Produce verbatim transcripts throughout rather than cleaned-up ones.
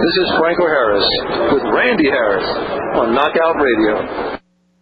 This is Franco Harris with Randy Harris on Knockout Radio.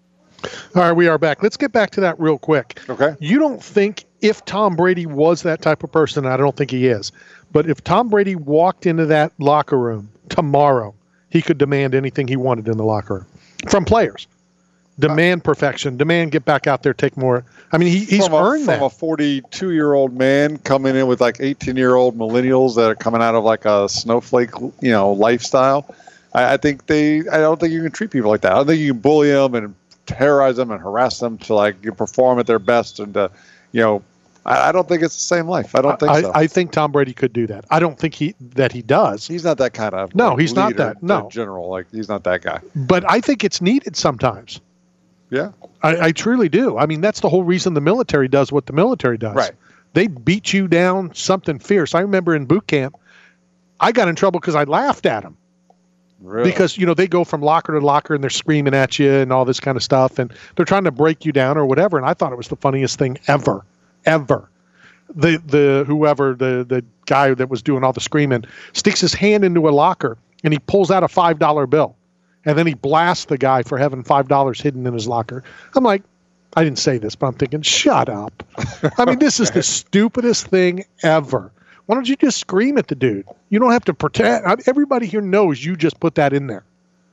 All right, we are back. Let's get back to that real quick. Okay. You don't think if Tom Brady was that type of person, I don't think he is, but if Tom Brady walked into that locker room tomorrow, he could demand anything he wanted in the locker room from players. Demand perfection. Demand get back out there, take more. I mean, he, he's from a, earned from that. a forty-two-year-old man coming in with like eighteen-year-old millennials that are coming out of like a snowflake, you know, lifestyle. I, I think they. I don't think you can treat people like that. I don't think you can bully them and terrorize them and harass them to like you perform at their best and to, you know. I, I don't think it's the same life. I don't think I, so. I think Tom Brady could do that. I don't think he that he does. He's not that kind of. No, like, he's not leader that. No, in general, like he's not that guy. But I think it's needed sometimes. Yeah. I, I truly do. I mean, that's the whole reason the military does what the military does. Right. They beat you down something fierce. I remember in boot camp, I got in trouble because I laughed at them. Really? Because, you know, they go from locker to locker and they're screaming at you and all this kind of stuff. And they're trying to break you down or whatever. And I thought it was the funniest thing ever, ever. The, the whoever, the, the guy that was doing all the screaming, sticks his hand into a locker and he pulls out a five dollar bill. And then he blasts the guy for having five dollars hidden in his locker. I'm like, I didn't say this, but I'm thinking, shut up. I mean, this is the stupidest thing ever. Why don't you just scream at the dude? You don't have to pretend. Everybody here knows you just put that in there.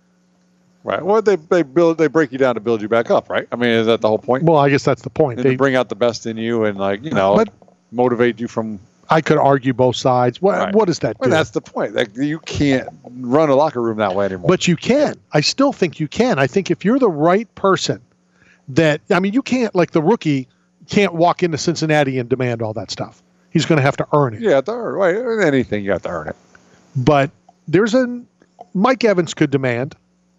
Right. Well, they they build they break you down to build you back up, right? I mean, is that the whole point? Well, I guess that's the point. And They to bring out the best in you and like you know But- motivate you from. I could argue both sides. What Right. what does that do? Well, that's the point. Like you can't run a locker room that way anymore. But you can. I still think you can. I think if you're the right person, that I mean, you can't like the rookie can't walk into Cincinnati and demand all that stuff. He's going to have to earn it. you have to earn right. Anything you have to earn it. But there's a Mike Evans could demand.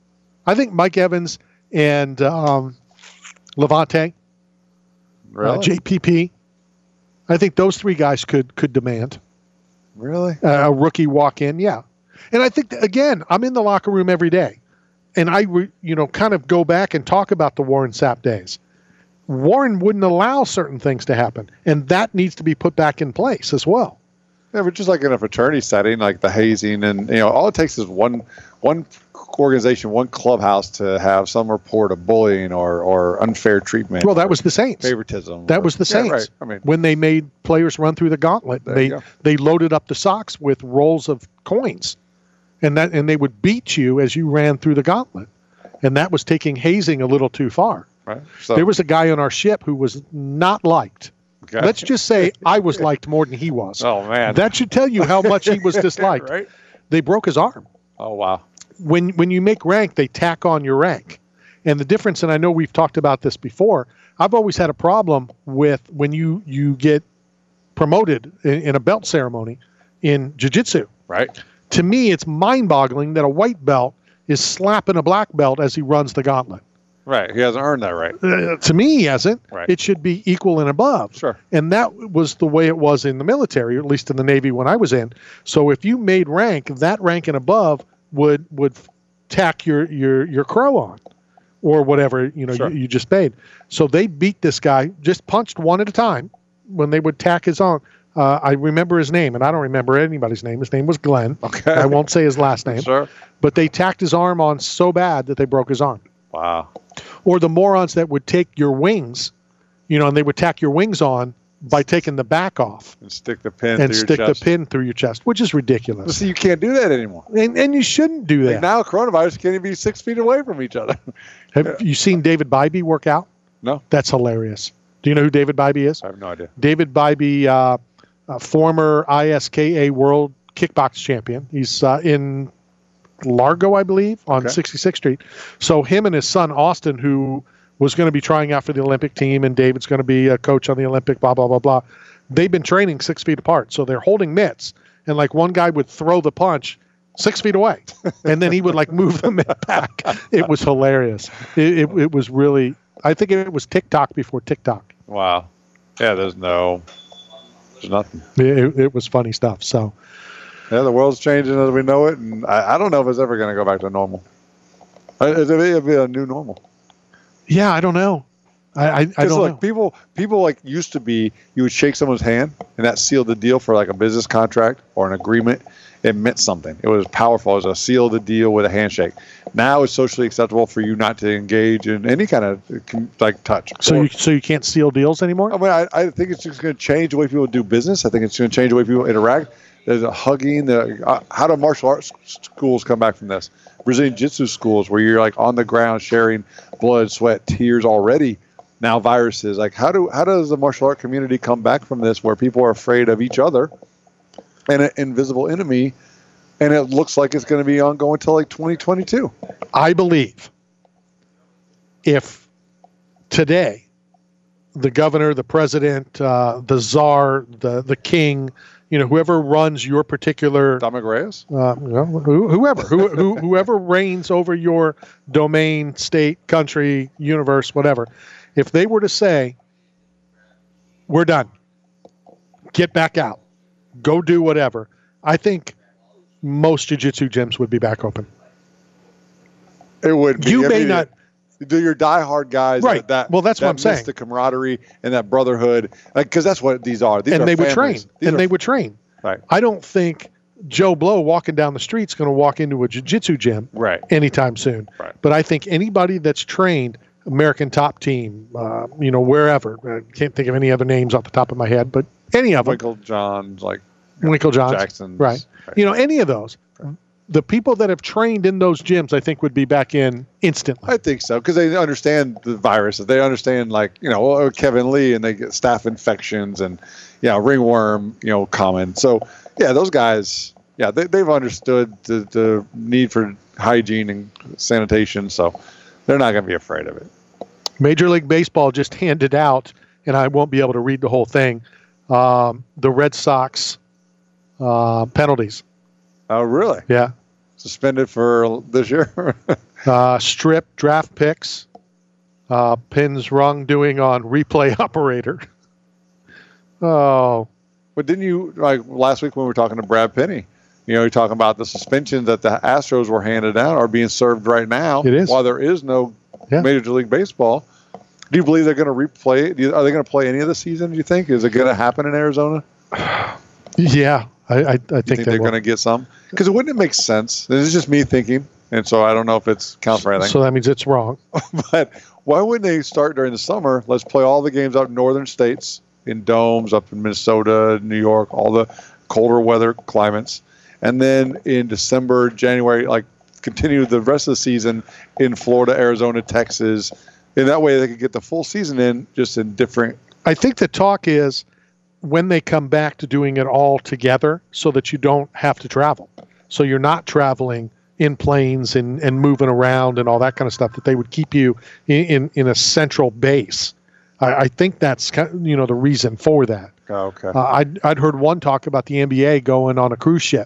I think Mike Evans and um, Levante, Really? uh, J P P. I think those three guys could could demand Really? uh, a rookie walk in. Yeah, and I think that, again, I'm in the locker room every day, and I re, you know kind of go back and talk about the Warren Sapp days. Warren wouldn't allow certain things to happen, and that needs to be put back in place as well. Yeah, but just like in a fraternity setting, like the hazing, and you know, all it takes is one one organization, one clubhouse to have some report of bullying or, or unfair treatment. Well, that was the Saints. Favoritism. That or, was the yeah, Saints. right. I mean, when they made players run through the gauntlet, There they you go. they loaded up the socks with rolls of coins, and that and they would beat you as you ran through the gauntlet, and that was taking hazing a little too far. right. So, There was a guy on our ship who was not liked. okay. Let's just say I was liked more than he was. Oh man. That should tell you how much he was disliked. Right. They broke his arm. Oh wow. When when you make rank, they tack on your rank. And the difference, and I know we've talked about this before, I've always had a problem with when you, you get promoted in, in a belt ceremony in jiu-jitsu. Right. To me, it's mind-boggling that a white belt is slapping a black belt as he runs the gauntlet. Right. He hasn't earned that right. Uh, to me, he hasn't. Right. It should be equal and above. Sure. And that was the way it was in the military, or at least in the Navy when I was in. So if you made rank, that rank and above would would tack your your your crow on, or whatever you know Sure. you, you just paid. So they beat this guy, just punched one at a time when they would tack his on. Uh, I remember his name, and I don't remember anybody's name. His name was Glenn. Okay. I won't say his last name. Sure. But they tacked his arm on so bad that they broke his arm. Wow. Or the morons that would take your wings, you know, and they would tack your wings on by taking the back off And stick the pin and through stick your the chest. pin through your chest, which is Well, ridiculous. see, you can't do that anymore. And, and you shouldn't do Like that. now, coronavirus can't even be six feet away from each other. Have you seen David Bybee work out? No. That's hilarious. Do you know who David Bybee is? I have no idea. David Bybee, uh, uh, former I S K A World Kickbox Champion. He's uh, in Largo, I believe, on Okay. sixty-sixth Street. So him and his son, Austin, who was going to be trying out for the Olympic team, and David's going to be a coach on the Olympic, blah, blah, blah, blah. They've been training six feet apart. So they're holding mitts, and like one guy would throw the punch six feet away, and then he would like move the mitt back. It was hilarious. It, it, it was really, I think it was TikTok before TikTok. Wow. Yeah, there's no, there's nothing. It, it was funny stuff. So Yeah, the world's changing as we know it, and I, I don't know if it's ever going to go back to normal. Uh, It'll be, it'll be a new normal. yeah, I don't know. I, I, I 'Cause, don't look, know. people people like used to be you would shake someone's hand and that sealed the deal for like a business contract or an agreement. It meant something. It was powerful. It was a seal of the deal with a handshake. Now it's socially acceptable for you not to engage in any kind of like touch. So Or- you so you can't seal deals anymore? I mean, I, I think it's just going to change the way people do business. I think it's going to change the way people interact. There's a hugging. The, uh, how do martial arts schools come back from this? Brazilian Jiu-Jitsu schools where you're like on the ground sharing blood, sweat, tears already. Now viruses. Like how do how does the martial art community come back from this where people are afraid of each other and an invisible enemy, and it looks like it's going to be ongoing until like twenty twenty-two? I believe if today the governor, the president, uh, the czar, the the king, you know, whoever runs your particular, Dominic Reyes? uh, you know, who, whoever, who, who, whoever reigns over your domain, state, country, universe, whatever, if they were to say, "We're done, get back out, go do whatever," I think most jiu-jitsu gyms would be back open. It would be. You I may mean, not. Do your diehard guys, Right. That, Well, that's that what I'm miss saying. The camaraderie and that brotherhood, because that's what these are. These and are they would train. families. These And are- they would train. Right. I don't think Joe Blow walking down the street is going to walk into a jiu-jitsu gym Right. anytime soon. Right. But I think anybody that's trained, American Top Team, uh, you know, wherever, I can't think of any other names off the top of my head, but any of them, Michael Johns, like Winkle Johns, Jackson, right. You know, any of those, the people that have trained in those gyms, I think would be back in instantly. I think so because they understand the virus. They understand, like you know, oh, Kevin Lee, and they get staph infections and yeah, ringworm, you know, common. So yeah, those guys, yeah, they, they've understood the, the need for hygiene and sanitation. So they're not going to be afraid of it. Major League Baseball just handed out, and I won't be able to read the whole thing, um, the Red Sox uh, penalties. Oh, really? Yeah. Suspended for this year? Uh, strip draft picks, uh, pins wrongdoing on replay operator. Oh, But didn't you, like last week when we were talking to Brad Penny, you know, you're talking about the suspensions that the Astros were handed out are being served right now. It is. While there is no Yeah. Major League Baseball. Do you believe they're going to replay? Do you, are they going to play any of the season, do you think? Is it going to happen in Arizona? yeah. I, I, I think, Do you think they they're will. going to get some? Because it wouldn't it make sense? This is just me thinking, and so I don't know if it's count for anything. So that means it's wrong. But why wouldn't they start during the summer? Let's play all the games out in northern states, in domes, up in Minnesota, New York, all the colder weather climates. And then in December, January, like continue the rest of the season in Florida, Arizona, Texas. In that way, they could get the full season in just in different. I think the talk is when they come back to doing it all together so that you don't have to travel. So you're not traveling in planes and, and moving around and all that kind of stuff, that they would keep you in, in, in a central base. I, I think that's kind of, you know, the reason for that. Oh, okay. Uh, I'd, I'd heard one talk about the N B A going on a cruise ship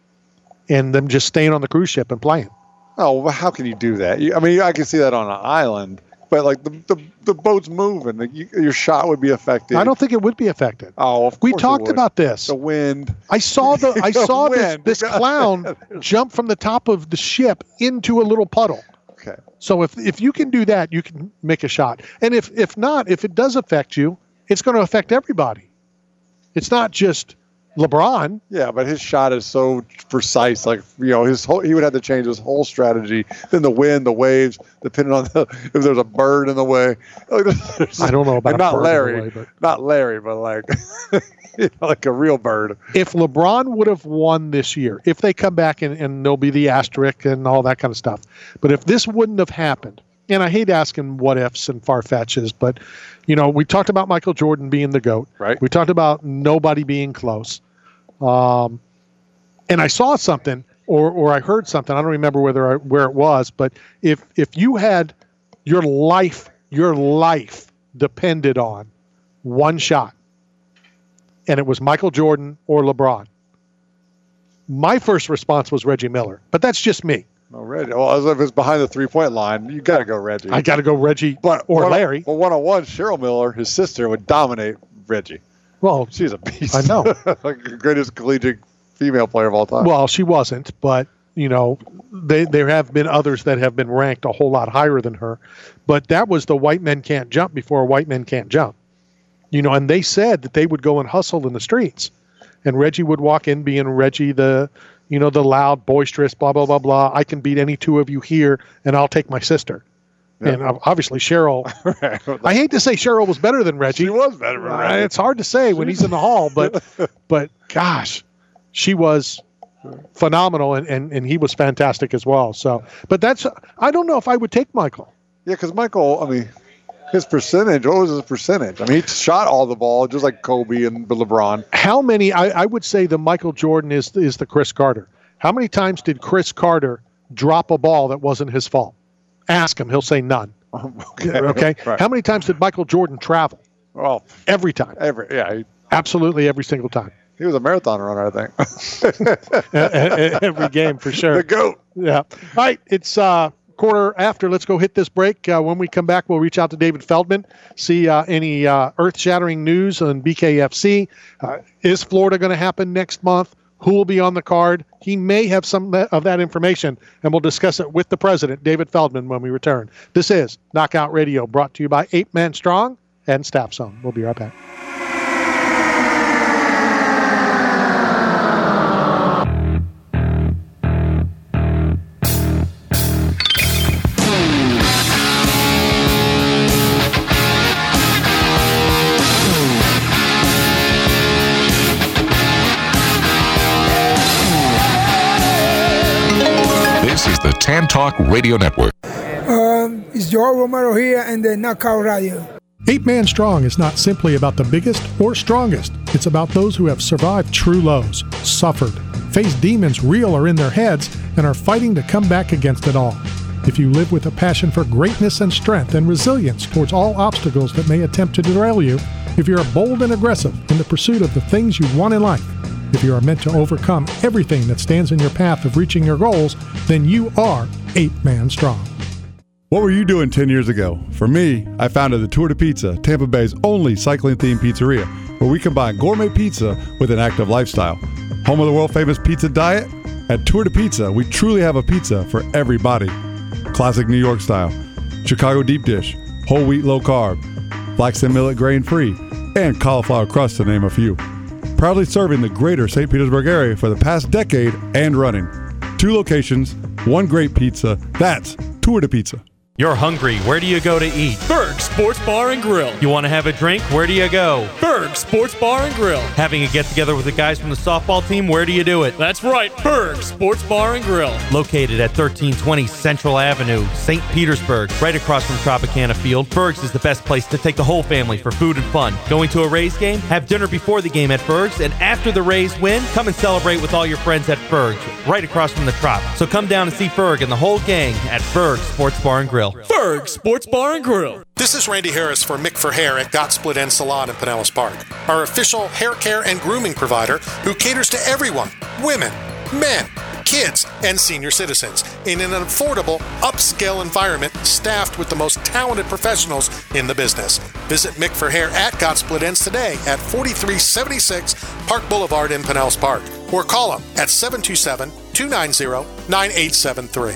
and them just staying on the cruise ship and playing. Oh, well, how can you do that? You, I mean, I can see that on an island, but like the the, the boat's moving, like you, your shot would be affected. I don't think it would be affected. Oh, of We course it talked would. about this. the wind. I saw the I The saw this, wind. this clown jump from the top of the ship into a little puddle. Okay. So if if you can do that, you can make a shot. And if if not, if it does affect you, it's going to affect everybody. It's not just LeBron. Yeah, but his shot is so precise. Like you know, his whole he would have to change his whole strategy. Then the wind, the waves, depending on the, if there's a bird in the way. Like, there's- I don't know about and a not bird in the Larry, way, but- not Larry, but like you know, like a real bird. If LeBron would have won this year, if they come back and, and there'll be the asterisk and all that kind of stuff, but if this wouldn't have happened, and I hate asking what ifs and far fetches, but you know, we talked about Michael Jordan being the GOAT. Right. We talked about nobody being close. Um, and I saw something, or or I heard something. I don't remember whether I, where it was, but if if you had your life, your life depended on one shot, and it was Michael Jordan or LeBron, my first response was Reggie Miller. But that's just me. No, Reggie. Well, as if it's behind the three point line, you got to go Reggie. I got to go Reggie but or one, Larry. Well, one on one, Cheryl Miller, his sister, would dominate Reggie. Well, She's a beast. I know. Like the greatest collegiate female player of all time. well, she wasn't, but you know, they, there have been others that have been ranked a whole lot higher than her. But that was the white men can't jump before white men can't jump. You know, and they said that they would go and hustle in the streets. And Reggie would walk in being Reggie, the, you know, the loud, boisterous, blah, blah, blah, blah. I can beat any two of you here, and I'll take my sister. Yeah. And obviously Cheryl, I hate to say Cheryl was better than Reggie. She was better than Reggie. Uh, it's hard to say when he's in the hall, but, but gosh, she was phenomenal, and, and, and he was fantastic as well. So, but that's, I don't know if I would take Michael. Yeah, because Michael, I mean, his percentage, what was his percentage? I mean, he shot all the ball just like Kobe and LeBron. How many, I, I would say the Michael Jordan is, is the Chris Carter. How many times did Chris Carter drop a ball that wasn't his fault? Ask him. He'll say none. Okay. Okay. Right. How many times did Michael Jordan travel? Oh, every time. Every yeah. He, Absolutely every single time. He was a marathon runner, I think. Every game for sure. The GOAT. Yeah. All right. It's uh, quarter after. Let's go hit this break. Uh, when we come back, we'll reach out to David Feldman, see uh, any uh, earth-shattering news on B K F C. Uh, is Florida going to happen next month? Who will be on the card? He may have some of that information, and we'll discuss it with the president, David Feldman, when we return. This is Knockout Radio, brought to you by Eight Man Strong and Staff Zone. We'll be right back. Tan Talk Radio Network. Um, it's Joel Romero here and the Knockout Radio. Eight Man Strong is not simply about the biggest or strongest. It's about those who have survived true lows, suffered, faced demons real or in their heads, and are fighting to come back against it all. If you live with a passion for greatness and strength and resilience towards all obstacles that may attempt to derail you, if you're bold and aggressive in the pursuit of the things you want in life, if you are meant to overcome everything that stands in your path of reaching your goals, then you are Eight Man Strong. What were you doing ten years ago? For me, I founded the Tour de Pizza, Tampa Bay's only cycling-themed pizzeria, where we combine gourmet pizza with an active lifestyle. Home of the world-famous pizza diet? At Tour de Pizza, we truly have a pizza for everybody. Classic New York style, Chicago deep dish, whole wheat low carb, flax and millet grain-free, and cauliflower crust to name a few. Proudly serving the greater Saint Petersburg area for the past decade and running. Two locations, one great pizza. That's Tour de Pizza. You're hungry. Where do you go to eat? Berg Sports Bar and Grill. You want to have a drink? Where do you go? Berg Sports Bar and Grill. Having a get-together with the guys from the softball team? Where do you do it? That's right, Berg Sports Bar and Grill. Located at thirteen twenty Central Avenue, Saint Petersburg, right across from Tropicana Field. Berg's is the best place to take the whole family for food and fun. Going to a Rays game? Have dinner before the game at Berg's, and after the Rays win, come and celebrate with all your friends at Berg's, right across from the Trop. So come down and see Berg and the whole gang at Berg Sports Bar and Grill. Berg Sports Bar and Grill. This is Randy Harris for Mick for Hair at Got Split End Salon in Pinellas Park, our official hair care and grooming provider who caters to everyone, women, men, kids, and senior citizens in an affordable, upscale environment staffed with the most talented professionals in the business. Visit Mick for Hair at Got Split Ends today at forty-three seventy-six Park Boulevard in Pinellas Park, or call them at seven two seven, two nine zero, nine eight seven three.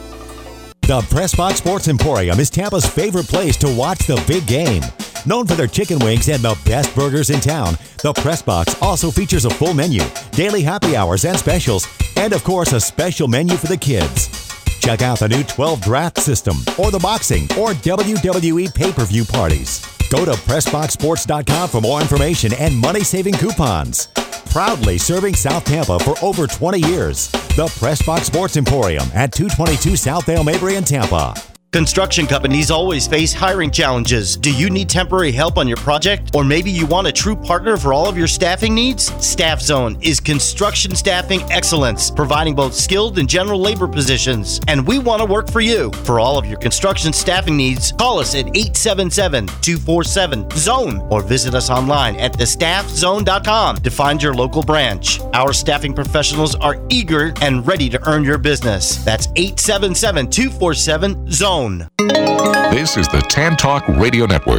The Pressbox Sports Emporium is Tampa's favorite place to watch the big game. Known for their chicken wings and the best burgers in town, the Pressbox also features a full menu, daily happy hours and specials, and of course a special menu for the kids. Check out the new twelve draft system, or the boxing or W W E pay-per-view parties. Go to press box sports dot com for more information and money-saving coupons. Proudly serving South Tampa for over twenty years. The Pressbox Sports Emporium at two twenty-two South Dale Mabry in Tampa. Construction companies always face hiring challenges. Do you need temporary help on your project? Or maybe you want a true partner for all of your staffing needs? Staff Zone is construction staffing excellence, providing both skilled and general labor positions. And we want to work for you. For all of your construction staffing needs, call us at eight seven seven, two four seven, zone or visit us online at the staff zone dot com to find your local branch. Our staffing professionals are eager and ready to earn your business. That's eight seven seven, two four seven, zone. This is the Tan Talk Radio Network.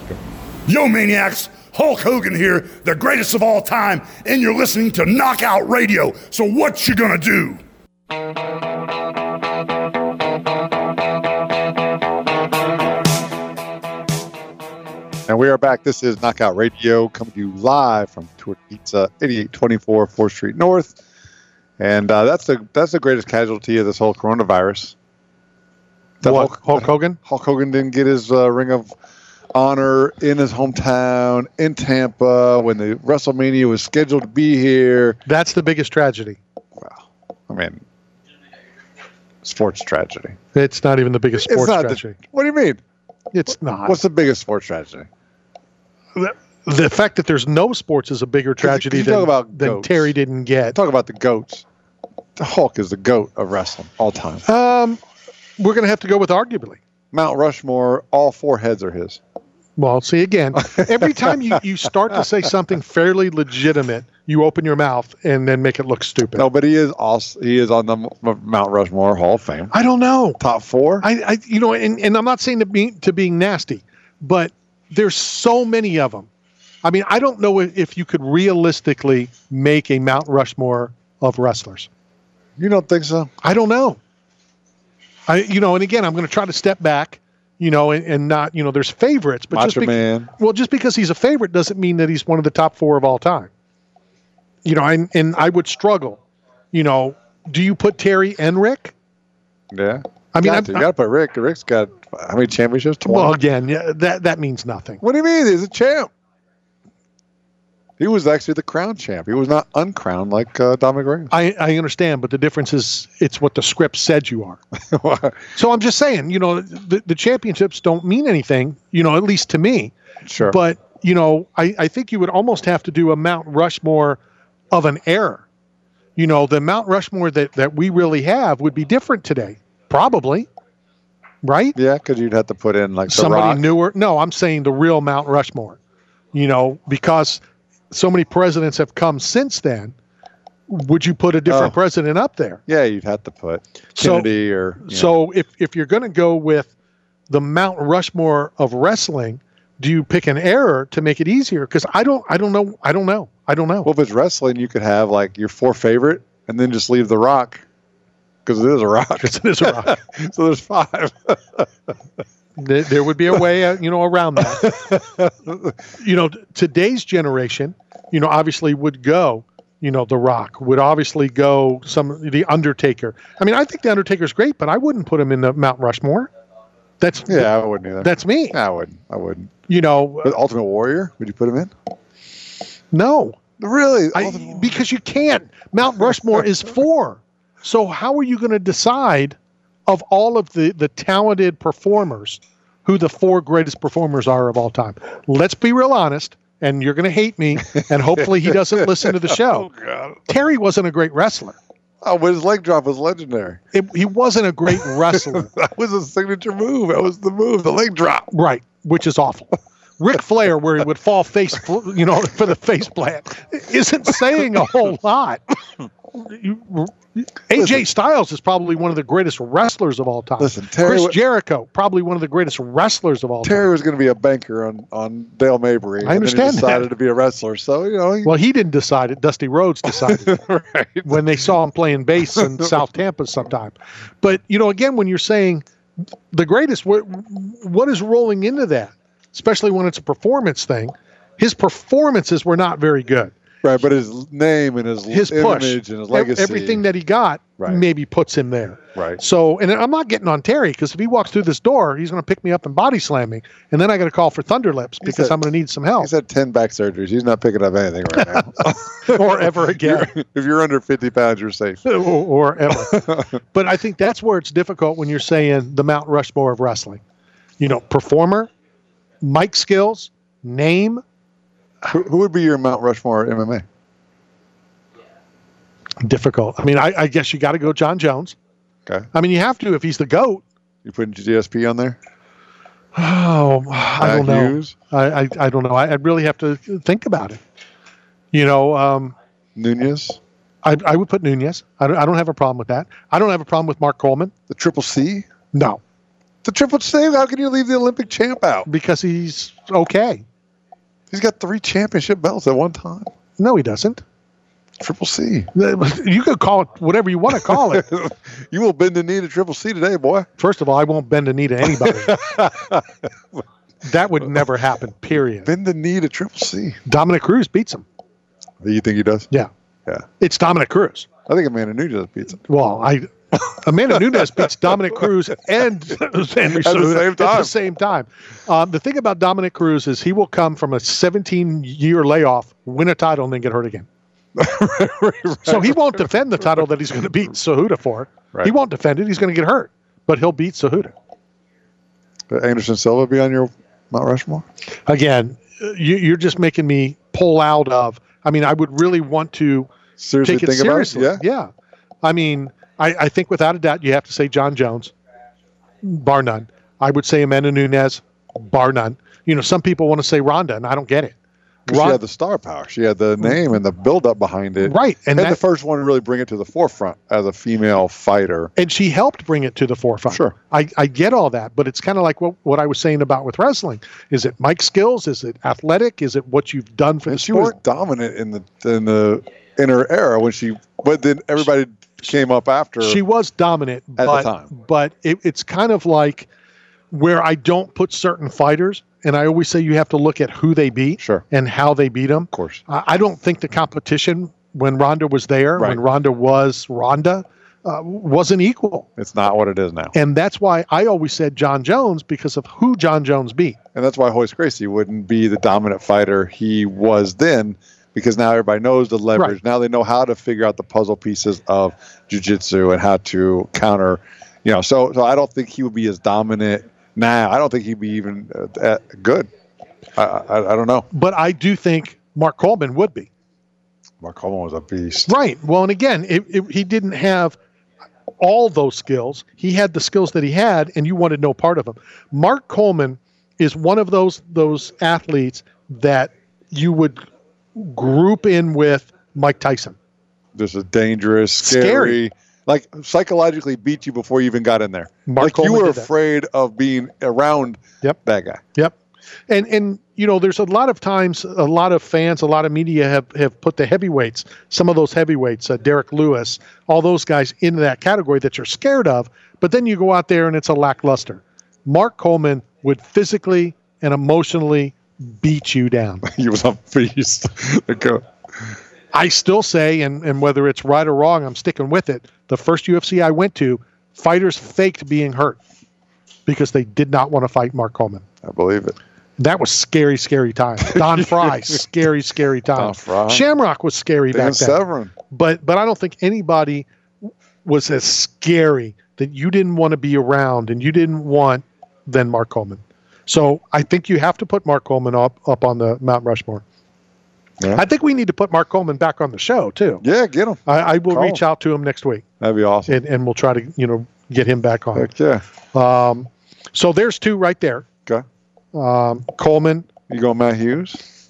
Yo, maniacs! Hulk Hogan here, the greatest of all time, and you're listening to Knockout Radio. So what you gonna do? we are back. This is Knockout Radio coming to you live from Tour Pizza, eighty-eight twenty-four fourth Street North. And uh, that's the that's the greatest casualty of this whole coronavirus. That What, Hulk, Hulk Hogan? Hulk Hogan didn't get his uh, Ring of Honor in his hometown in Tampa when the WrestleMania was scheduled to be here. That's the biggest tragedy. Well, I mean, sports tragedy. It's not even the biggest It's sports not tragedy. The, what do you mean? It's not. What's the biggest sports tragedy? The, the fact that there's no sports is a bigger tragedy you than, talk about than goats. Terry didn't get. Talk about the GOATs. The Hulk is the GOAT of wrestling all time. Um, we're going to have to go with arguably. Mount Rushmore, all four heads are his. Well, see, again, every time you, you start to say something fairly legitimate, you open your mouth and then make it look stupid. No, but he is also he is on the M- Mount Rushmore Hall of Fame. I don't know. Top four? I, I you know, and, and I'm not saying to be to being nasty, but there's so many of them. I mean, I don't know if you could realistically make a Mount Rushmore of wrestlers. You don't think so? I don't know. I, you know, and again, I'm going to try to step back, you know, and, and not, you know, there's favorites, but Macho just, be- Man. well, just because he's a favorite doesn't mean that he's one of the top four of all time. You know, and, and I would struggle, you know, do you put Terry and Rick? Yeah. I mean, got I'm- to. You got to put Rick. Rick's got how many championships? twenty Well, again, yeah, that, that means nothing. What do you mean? He's a champ. He was actually the crown champ. He was not uncrowned like uh, Dominic Reyes. I, I understand, but the difference is it's what the script said you are. So I'm just saying, you know, the, the championships don't mean anything, you know, at least to me. Sure. But, you know, I, I think you would almost have to do a Mount Rushmore of an era. You know, the Mount Rushmore that, that we really have would be different today. Probably. Right? Yeah, because you'd have to put in like the Somebody Rock. newer. No, I'm saying the real Mount Rushmore. You know, because so many presidents have come since then. Would you put a different Oh. president up there? Yeah, you'd have to put So- Kennedy or. you know. So if, if you're going to go with the Mount Rushmore of wrestling, do you pick an error to make it easier? Because I don't, I don't know, I don't know, I don't know. Well, if it's wrestling, you could have like your four favorite and then just leave the Rock because it is a Rock. It is a Rock. So there's five. There, there would be a way, uh, you know, around that. You know, t- today's generation, you know, obviously would go, you know, The Rock would obviously go some the Undertaker. I mean, I think the Undertaker's great, but I wouldn't put him in the Mount Rushmore. That's Yeah, I wouldn't either. That's me. I wouldn't. I wouldn't. You know, But Ultimate Warrior, would you put him in? no. Really? I, because you can't. Mount Rushmore is four. So how are you going to decide of all of the, the talented performers who the four greatest performers are of all time? Let's be real honest, and you're going to hate me, and hopefully he doesn't listen to the show. Oh, God. Terry wasn't a great wrestler. Oh, but his leg drop was legendary. It, he wasn't a great wrestler. That was a signature move. That was the move, the leg drop. Right, which is awful. Ric Flair, where he would fall face, you know, for the face plant, isn't saying a whole lot. You, A J Styles is probably one of the greatest wrestlers of all time. Listen, Terry Chris wa- Jericho, probably one of the greatest wrestlers of all Terry was going to be a banker on, on Dale Mabry. I And then understand he decided that. to be a wrestler. So, you know. He, time. Well, he didn't decide it. Dusty Rhodes decided it right. when they saw him playing bass in South Tampa sometime. But, you know, again, when you're saying the greatest, what, what is rolling into that? Especially when it's a performance thing. His performances were not very good. Right, but his name and his, His push, image and his ev- legacy. everything that he got Right. maybe puts him there. Right. So, and I'm not getting on Terry because if he walks through this door, he's going to pick me up and body slam me. And then I got to call for Thunderlips because had- I'm going to need some help. He's had ten back surgeries. He's not picking up anything right now. or ever again. You're- if you're under fifty pounds, you're safe. or, or ever. But I think that's where it's difficult when you're saying the Mount Rushmore of wrestling. You know, performer, mic skills, name. Who, who would be your Mount Rushmore M M A? Difficult. I mean, I, I guess you got to go John Jones. Okay. I mean, you have to if he's the GOAT. You putting G S P on there? Oh, I don't Mac know. Hughes? I, I I don't know. I, I'd really have to think about it. You know, um, Nunez? I I would put Nunez. I don't, I don't have a problem with that. I don't have a problem with Mark Coleman. The Triple C? No, The Triple C? How can you leave the Olympic champ out? because he's okay. He's got three championship belts at one time. No, he doesn't. Triple C. You could call it whatever you want to call it. You will bend the knee to Triple C today, boy. First of all, I won't bend a knee to anybody. That would never happen, period. Bend the knee to Triple C. Dominic Cruz beats him. You think he does? Yeah. Yeah. It's Dominic Cruz. I think Amanda Nunes beats him. Well, I Amanda Nunes beats Dominic Cruz and Henry At the same time. at the same time. Um, the thing about Dominic Cruz is he will come from a seventeen-year layoff, win a title, and then get hurt again. right, right. So he won't defend the title that he's going to beat Cejudo for. Right. He won't defend it. He's going to get hurt, but he'll beat Cejudo. Anderson Silva be on your Mount Rushmore? Again, you, you're just making me pull out of. I mean, I would really want to Seriously take it think seriously. about it? Yeah. I mean, I, I think without a doubt you have to say John Jones, bar none. I would say Amanda Nunes, bar none. You know, some people want to say Ronda, and I don't get it. She had the star power. She had the name and the build-up behind it. Right. And, And the that- first one to really bring it to the forefront as a female fighter. And she helped bring it to the forefront. Sure. I, I get all that, but it's kind of like what, what I was saying about with wrestling. Is it mic skills? Is it athletic? Is it what you've done for And the she sport? was dominant in the in the in her era when she, but then everybody came up after. She was dominant At the but, time. but it, it's kind of like where I don't put certain fighters, and I always say you have to look at who they beat Sure. and how they beat them. Of course. I, I don't think the competition when Ronda was there, Right. when Ronda was Ronda, uh, wasn't equal. It's not what it is now. And that's why I always said John Jones, because of who John Jones beat. And that's why Hoist Gracie wouldn't be the dominant fighter he was then, because now everybody knows the leverage. Right. Now they know how to figure out the puzzle pieces of jiu-jitsu and how to counter, you know. So, so I don't think he would be as dominant now. I don't think he'd be even uh, uh, good. I, I, I don't know. But I do think Mark Coleman would be. Mark Coleman was a beast. Right. Well, and again, it, it, he didn't have all those skills. He had the skills that he had, and you wanted no part of him. Mark Coleman is one of those those athletes that you would group in with Mike Tyson. Just a dangerous, scary, Scary. like psychologically beat you before you even got in there. Mark like Coleman you were did that. afraid of being around Yep. that guy. Yep. And and you know, there's a lot of times, a lot of fans, a lot of media have, have put the heavyweights, some of those heavyweights, uh, Derek Lewis, all those guys into that category that you're scared of. But then you go out there and it's a lackluster. Mark Coleman would physically and emotionally beat you down. He was a beast. Go. I still say, and, and whether it's right or wrong, I'm sticking with it. The first U F C I went to, fighters faked being hurt because they did not want to fight Mark Coleman. I believe it. That was scary, scary time. Don Fry, scary, scary time. Don Fry. Shamrock was scary Dan back then. Severn. But but I don't think anybody was as scary that you didn't want to be around and you didn't want than Mark Coleman. So I think you have to put Mark Coleman up up on the Mount Rushmore. Yeah. I think we need to put Mark Coleman back on the show too. Yeah, get him. I, I will Call reach him. out to him next week That'd be awesome. and, and we'll try to you know get him back on. Heck yeah. Um, so there's two right there. Okay. Um, Coleman. You going Matt Hughes?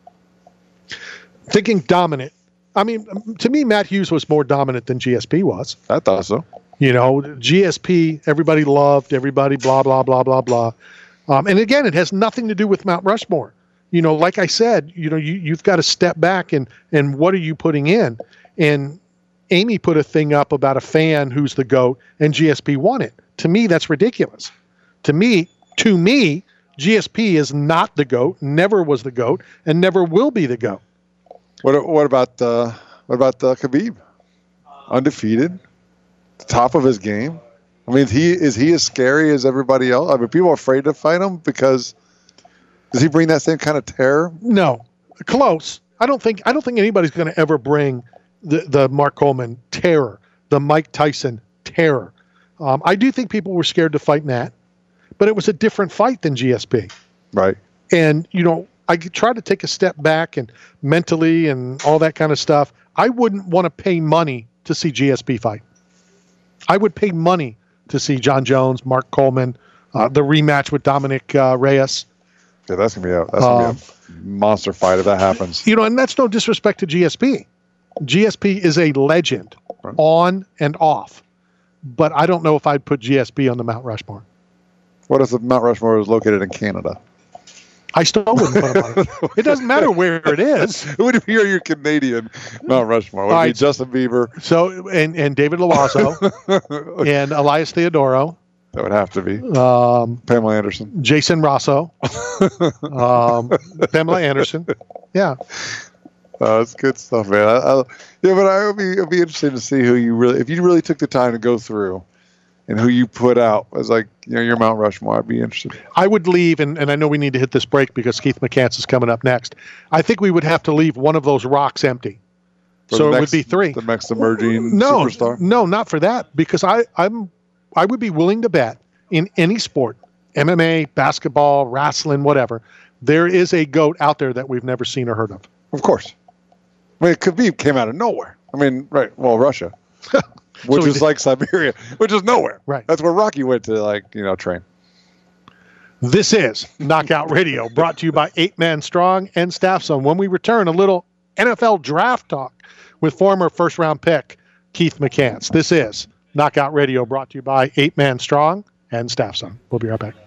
Thinking dominant. I mean, to me, Matt Hughes was more dominant than G S P was. I thought so. You know, G S P, everybody loved, everybody blah, blah, blah, blah, blah. Um, and again, it has nothing to do with Mount Rushmore. You know, like I said, you know, you, you've got to step back and, and what are you putting in? And Amy put a thing up about a fan who's the GOAT and G S P won it. To me, that's ridiculous. To me, to me, G S P is not the GOAT, never was the GOAT, and never will be the GOAT. What what about uh, what about uh, Khabib? Undefeated, top of his game. I mean, he is he as scary as everybody else? I mean, people are afraid to fight him because does he bring that same kind of terror? No, close. I don't think I don't think anybody's going to ever bring the the Mark Coleman terror, the Mike Tyson terror. Um, I do think people were scared to fight Nat, but it was a different fight than G S P. Right. And you know, I try to take a step back and mentally and all that kind of stuff. I wouldn't want to pay money to see G S P fight. I would pay money to see John Jones, Mark Coleman, uh, the rematch with Dominic uh, Reyes. Yeah, that's gonna be a that's gonna be a monster fight if that happens. You know, and that's no disrespect to G S P. G S P is a legend Right. on and off, but I don't know if I'd put G S P on the Mount Rushmore. What if the Mount Rushmore is located in Canada? I still wouldn't put him on it. It doesn't matter where it is. It would be your Canadian Mount Rushmore. Would it All be right. Justin Bieber? So, and, and David Loazo and Elias Theodoro That would have to be. Um, Pamela Anderson. Jason Rosso. um, Pamela Anderson. Yeah. Oh, that's good stuff, man. I, I, yeah, but I would be, it'd be interesting to see who you really, if you really took the time to go through and who you put out as like, you know, your Mount Rushmore. I'd be interested. I would leave, and, and I know we need to hit this break because Keith McCants is coming up next. I think we would have to leave one of those rocks empty. For So it next, would be three. The next emerging no, superstar? No, not for that, because I, I'm, I would be willing to bet in any sport, M M A, basketball, wrestling, whatever, there is a GOAT out there that we've never seen or heard of. Of course. I mean, Khabib came out of nowhere. I mean, right, well, Russia, which So is did- like Siberia, which is nowhere. Right. That's where Rocky went to, like, you know, train. This is Knockout Radio, brought to you by Eight Man Strong and Staff Zone. When we return, a little N F L draft talk with former first-round pick Keith McCants. This is Knockout Radio, brought to you by Eight Man Strong and Staff Zone. We'll be right back.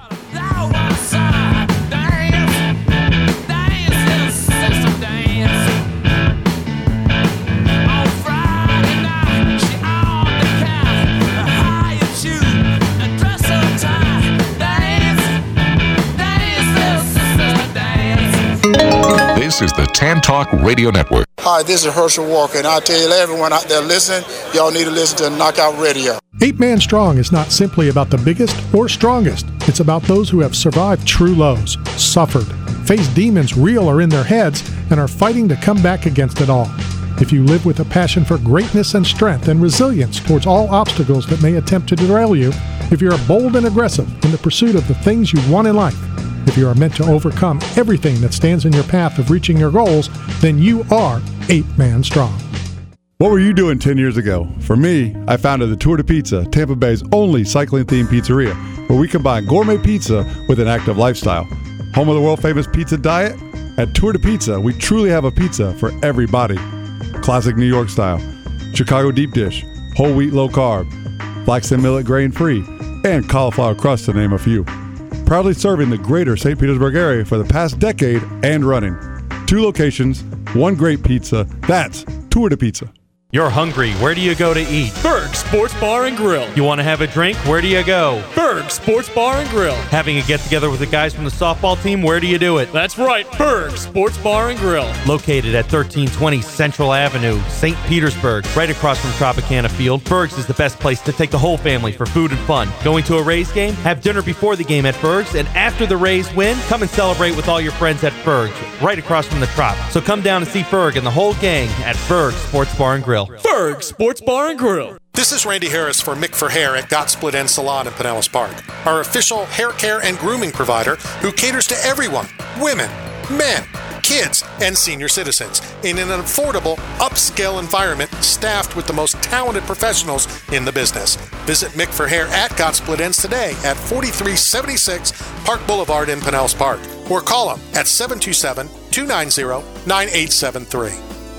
This is the Tan Talk Radio Network. Hi, this is Herschel Walker, and I tell you, everyone out there listening, y'all need to listen to Knockout Radio. Eight Man Strong is not simply about the biggest or strongest. It's about those who have survived true lows, suffered, faced demons real or in their heads, and are fighting to come back against it all. If you live with a passion for greatness and strength and resilience towards all obstacles that may attempt to derail you, if you're bold and aggressive in the pursuit of the things you want in life, if you are meant to overcome everything that stands in your path of reaching your goals, then you are Eight Man Strong. What were you doing ten years ago? For me, I founded the Tour de Pizza, Tampa Bay's only cycling-themed pizzeria, where we combine gourmet pizza with an active lifestyle. Home of the world-famous pizza diet? At Tour de Pizza, we truly have a pizza for everybody. Classic New York style, Chicago deep dish, whole wheat low carb, flax and millet grain-free, and cauliflower crust to name a few. Proudly serving the greater Saint Petersburg area for the past decade and running. Two locations, one great pizza. That's Tour de Pizza. You're hungry. Where do you go to eat? Berg Sports Bar and Grill. You want to have a drink? Where do you go? Berg Sports Bar and Grill. Having a get-together with the guys from the softball team? Where do you do it? That's right, Berg Sports Bar and Grill. Located at thirteen twenty Central Avenue, Saint Petersburg, right across from Tropicana Field. Berg's is the best place to take the whole family for food and fun. Going to a Rays game? Have dinner before the game at Berg's, and after the Rays win, come and celebrate with all your friends at Berg's, right across from the Trop. So come down and see Berg and the whole gang at Berg Sports Bar and Grill. Berg Sports Bar and Grill. This is Randy Harris for Mick for Hair at Got Split End Salon in Pinellas Park, our official hair care and grooming provider who caters to everyone, women, men, kids, and senior citizens in an affordable, upscale environment staffed with the most talented professionals in the business. Visit Mick for Hair at Got Split Ends today at forty-three seventy-six Park Boulevard in Pinellas Park, or call them at seven two seven, two nine zero, nine eight seven three.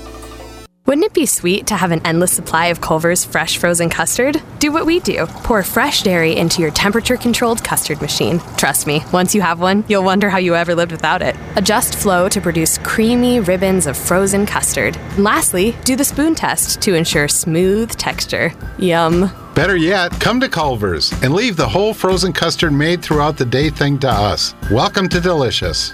Wouldn't it be sweet to have an endless supply of Culver's fresh frozen custard? Do what we do. Pour fresh dairy into your temperature-controlled custard machine. Trust me, once you have one, you'll wonder how you ever lived without it. Adjust flow to produce creamy ribbons of frozen custard. And lastly, do the spoon test to ensure smooth texture. Yum. Better yet, come to Culver's and leave the whole frozen custard made throughout the day thing to us. Welcome to Delicious.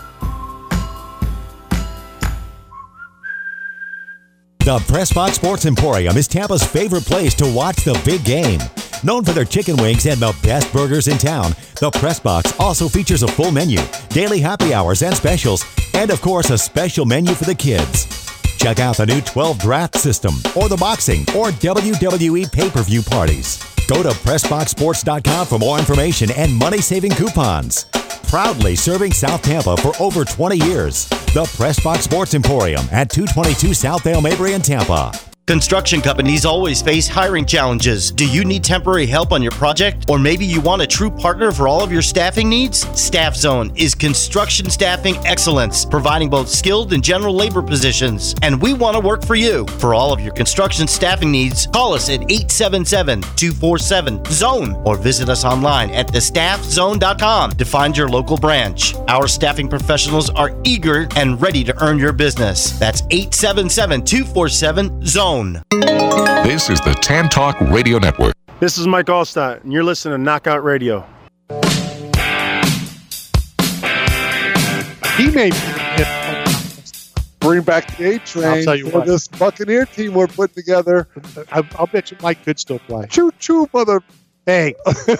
The Pressbox Sports Emporium is Tampa's favorite place to watch the big game. Known for their chicken wings and the best burgers in town, the Pressbox also features a full menu, daily happy hours and specials, and of course a special menu for the kids. Check out the new twelve draft system, or the boxing or W W E pay-per-view parties. Go to press box sports dot com for more information and money-saving coupons. Proudly serving South Tampa for over twenty years. The Pressbox Sports Emporium at two twenty-two South Dale Mabry in Tampa. Construction companies always face hiring challenges. Do you need temporary help on your project? Or maybe you want a true partner for all of your staffing needs? Staff Zone is construction staffing excellence, providing both skilled and general labor positions. And we want to work for you. For all of your construction staffing needs, call us at eight seven seven, two four seven, zone or visit us online at the staff zone dot com to find your local branch. Our staffing professionals are eager and ready to earn your business. That's eight seven seven, two four seven, zone. This is the Tan Talk Radio Network. This is Mike Allstott, and you're listening to Knockout Radio. He made bring back the A train. I'll tell you for what. this Buccaneer team we're putting together. I, I'll bet you Mike could still play. Choo choo, mother. Hey,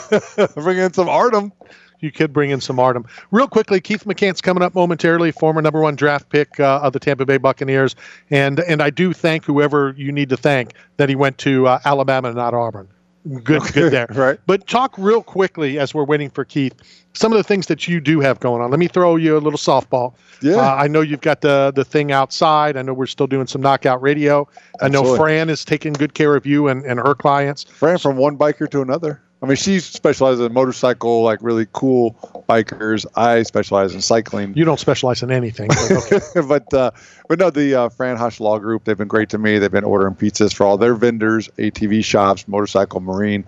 bring in some Artem. You could bring in some Artem. Real quickly, Keith McCant's coming up momentarily, former number one draft pick uh, of the Tampa Bay Buccaneers. And and I do thank whoever you need to thank that he went to uh, Alabama and not Auburn. Good, good there. Right. But talk real quickly as we're waiting for Keith, some of the things that you do have going on. Let me throw you a little softball. Yeah. Uh, I know you've got the the thing outside. I know we're still doing some Knockout Radio. I know Absolutely. Fran is taking good care of you and, and her clients. Fran from one biker to another. I mean, she specializes in motorcycle, like really cool bikers. I specialize in cycling. You don't specialize in anything. But, okay. but, uh, but no, the uh, Fran Hush Law Group, they've been great to me. They've been ordering pizzas for all their vendors, A T V shops, motorcycle, marine.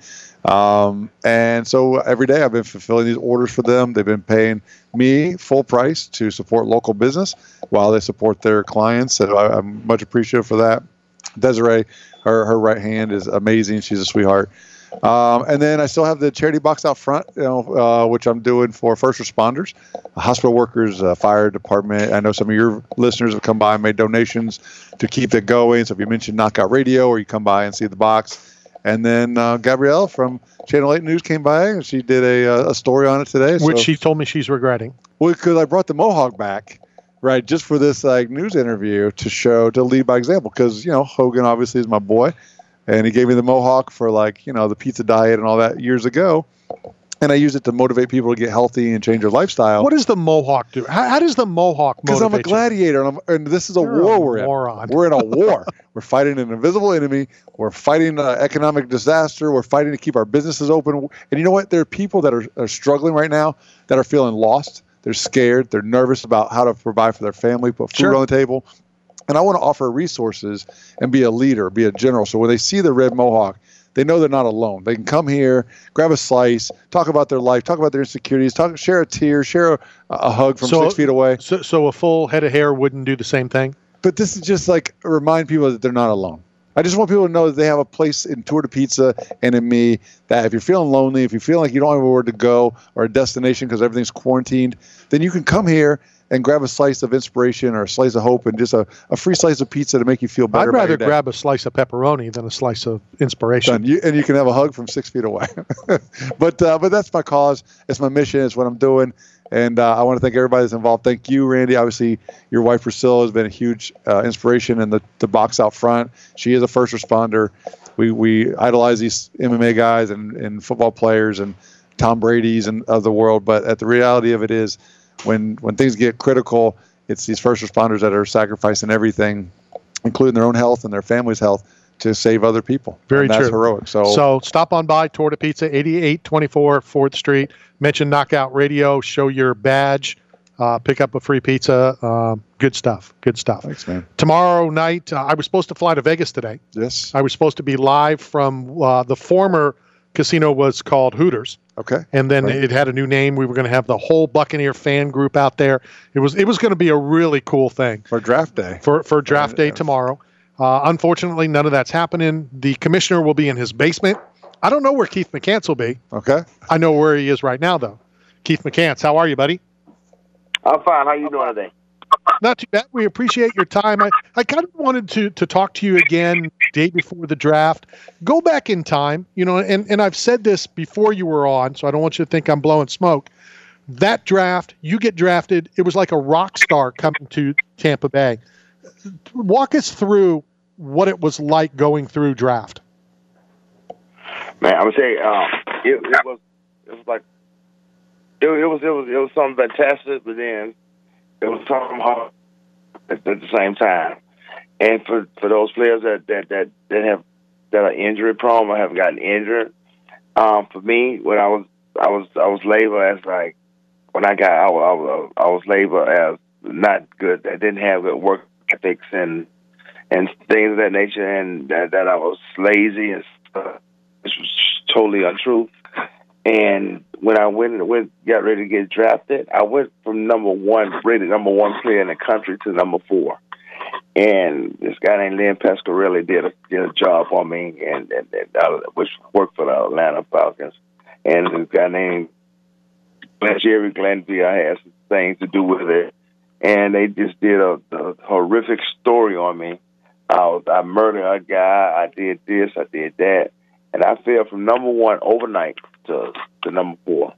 Um, and so every day I've been fulfilling these orders for them. They've been paying me full price to support local business while they support their clients. So I, I'm much appreciative for that. Desiree, her, her right hand is amazing. She's a sweetheart. Um, and then I still have the charity box out front, you know, uh, which I'm doing for first responders, hospital workers, uh, fire department. I know some of your listeners have come by and made donations to keep it going. So if you mention Knockout Radio or you come by and see the box. And then uh, Gabrielle from Channel eight News came by and she did a, a story on it today. Which so, she told me she's regretting. Well, because I brought the Mohawk back, right, just for this like news interview to show, to lead by example. Because, you know, Hogan obviously is my boy. And he gave me the Mohawk for like, you know, the pizza diet and all that years ago. And I use it to motivate people to get healthy and change their lifestyle. What does the Mohawk do? How, how does the Mohawk motivate Because I'm a gladiator, and, I'm, and this is a You're war a we're in. moron. We're in a war. We're fighting an invisible enemy. We're fighting uh, economic disaster. We're fighting to keep our businesses open. And you know what? There are people that are, are struggling right now that are feeling lost. They're scared. They're nervous about how to provide for their family, put food Sure. on the table. And I want to offer resources and be a leader, be a general. So when they see the red Mohawk, they know they're not alone. They can come here, grab a slice, talk about their life, talk about their insecurities, talk, share a tear, share a, a hug from So- six feet away. So, so a full head of hair wouldn't do the same thing? But this is just like remind people that they're not alone. I just want people to know that they have a place in Tour de Pizza and in me that if you're feeling lonely, if you feel like you don't have anywhere to go or a destination because everything's quarantined, then you can come here and grab a slice of inspiration or a slice of hope and just a, a free slice of pizza to make you feel better. I'd about rather your day. grab a slice of pepperoni than a slice of inspiration. Done. You, and you can have a hug from six feet away. but uh, but that's my cause. It's my mission. It's what I'm doing. And uh, I want to thank everybody that's involved. Thank you, Randy. Obviously, your wife, Priscilla, has been a huge uh, inspiration in the, the box out front. She is a first responder. We we idolize these M M A guys and, and football players and Tom Brady's and of the world. But at the reality of it is, when when things get critical, it's these first responders that are sacrificing everything, including their own health and their family's health, to save other people. Very and that's true. heroic. So, So stop on by Tour de Pizza, eighty-eight twenty-four fourth Street. Mention Knockout Radio. Show your badge. Uh, pick up a free pizza. Um, good stuff. Good stuff. Thanks, man. Tomorrow night, uh, I was supposed to fly to Vegas today. Yes. I was supposed to be live from uh, the former casino was called Hooters. Okay. And then Right. it had a new name. We were going to have the whole Buccaneer fan group out there. It was it was going to be a really cool thing for draft day. For for draft day tomorrow. Uh, unfortunately, none of that's happening. The commissioner will be in his basement. I don't know where Keith McCants will be. Okay. I know where he is right now, though. Keith McCants, how are you, buddy? I'm fine. How you doing today? Not too bad. We appreciate your time. I, I kind of wanted to to talk to you again day before the draft. Go back in time, you know, and, and I've said this before you were on, so I don't want you to think I'm blowing smoke. That draft, you get drafted, it was like a rock star coming to Tampa Bay. Walk us through what it was like going through draft. Man, I would say um, it, it was it was like it, it was it was it was something fantastic, but then it was something hard at, at the same time. And for, for those players that, that, that, that have that are injury prone or have gotten injured, um, for me, when I was I was I was labeled as like when I got I was, I was labeled as not good. I didn't have good work ethics and and things of that nature, and that, that I was lazy and stuff. This was totally untrue. And when I went went got ready to get drafted, I went from number one, rated number one player in the country to number four. And this guy named Lynn Pasquarelli did a did a job on me, and, and, and uh, which worked for the Atlanta Falcons. And this guy named Jerry Glanville had some things to do with it, and they just did a, a horrific story on me. I was, I murdered a guy. I did this. I did that, and I fell from number one overnight to to number four.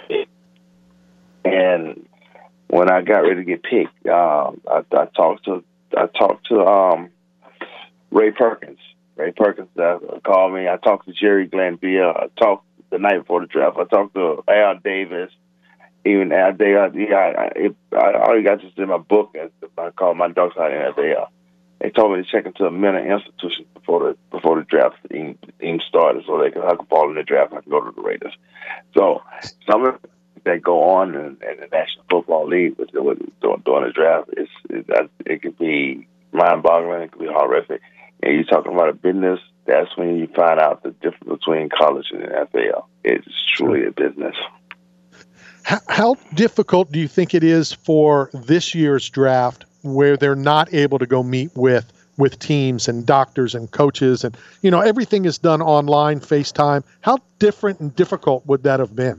And when I got ready to get picked, um, I, I talked to. I talked to um, Ray Perkins. Ray Perkins uh, called me. I talked to Jerry Glanville. I talked the night before the draft. I talked to Al Davis. Even Al Davis. Yeah, I, I, I already got this in my book. I called my dogs out in they, uh, they told me to check into a mental institution before the before the draft even, even started, so they could I could fall in the draft. I could go to the Raiders. So some of that go on in, in the National Football League with, with during, during the draft, it's, it, it could be mind-boggling, it could be horrific. And you're talking about a business, that's when you find out the difference between college and the N F L. It's truly a business. How, how difficult do you think it is for this year's draft where they're not able to go meet with with teams and doctors and coaches and, you know, everything is done online, FaceTime? How different and difficult would that have been?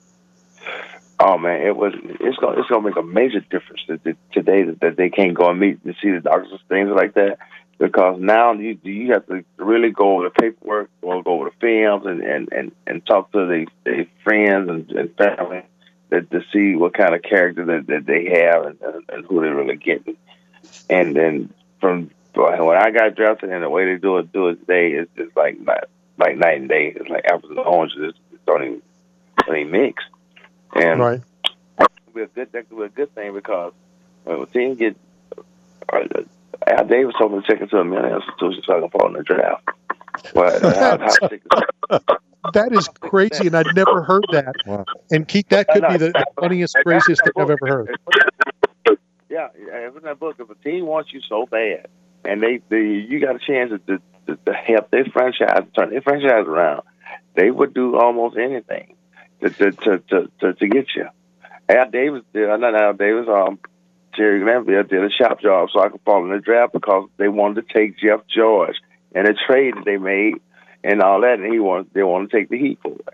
Oh man, it was. It's gonna. It's gonna make a major difference that, that today that, that they can't go and meet and see the doctors and things like that, because now you you have to really go over the paperwork, or go over the films, and, and, and, and talk to the, the friends and, and family that, to see what kind of character that, that they have and, and, and who they're really getting. And then from when I got drafted, and the way they do it do it today is just like not, like night and day. It's like apples and oranges. It don't even don't even mix. And right. that could be a good, that could be a good thing, because when a team get, uh, Al Davis told me to check into a mental institution so I can fall in the draft. But, uh, how, how that is crazy, and I'd never heard that. Wow. And Keith, that could be the, the funniest, craziest thing I've ever heard. Yeah, it's in that book. If a team wants you so bad, and they, they you got a chance to, to, to help their franchise, turn their franchise around, they would do almost anything To to, to to to to get you. Al Davis did, not Al Davis, um, Jerry Glanville did a shop job so I could fall in the draft, because they wanted to take Jeff George and the trade that they made and all that, and he wanted they wanted to take the Heat for it.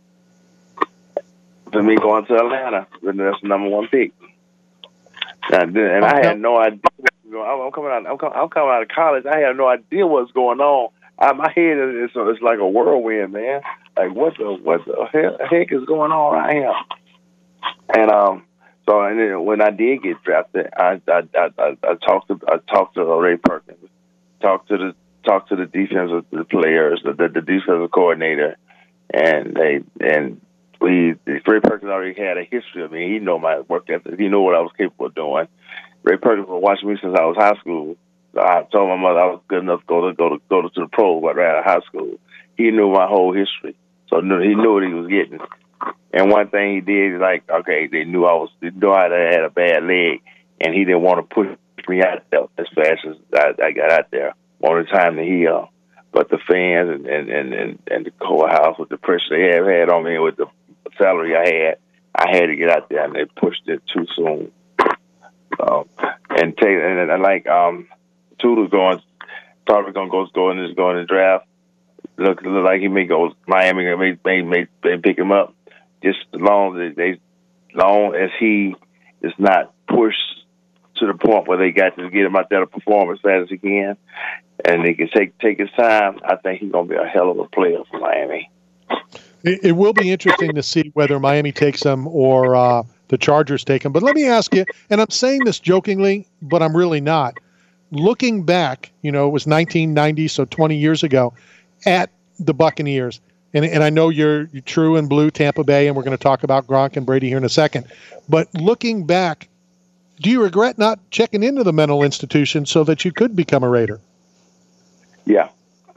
For me going to Atlanta, that's the number one pick. And, and I had no idea. I'm coming out. I'm coming, I'm coming out of college. I had no idea what's going on. I, my head is it's like a whirlwind, man. Like what the what the hell, heck is going on right here? And um, so and then when I did get drafted, I I, I, I, I talked to I talked to Ray Perkins, talked to the talked to the defensive the players, the, the the defensive coordinator, and they and we Ray Perkins already had a history of me. He knew my work ethic. He knew what I was capable of doing. Ray Perkins was watching me since I was high school. I told my mother I was good enough to go to go to go to, to the pros right out of high school. He knew my whole history, so he knew what he was getting. And one thing he did, like, okay, they knew I was, they knew I had a bad leg, and he didn't want to push me out there as fast as I, I got out there. Wanted time to heal, but the fans and and and and, and the whole house with the pressure they have had on me with the salary I had, I had to get out there, and they pushed it too soon. Um, and take and, and like um. Tutor's going, probably gonna go go in this going to draft. Look, look like he may go Miami, may may may, may pick him up. Just as long as they, long as he is not pushed to the point where they got to get him out there to perform as fast as he can, and he can take take his time. I think he's gonna be a hell of a player for Miami. It, it will be interesting to see whether Miami takes him or uh, the Chargers take him. But let me ask you, and I'm saying this jokingly, but I'm really not. Looking back, you know, it was nineteen ninety, so twenty years ago, at the Buccaneers, and, and I know you're, you're true and blue Tampa Bay, and we're going to talk about Gronk and Brady here in a second. But looking back, do you regret not checking into the mental institution so that you could become a Raider? Yeah.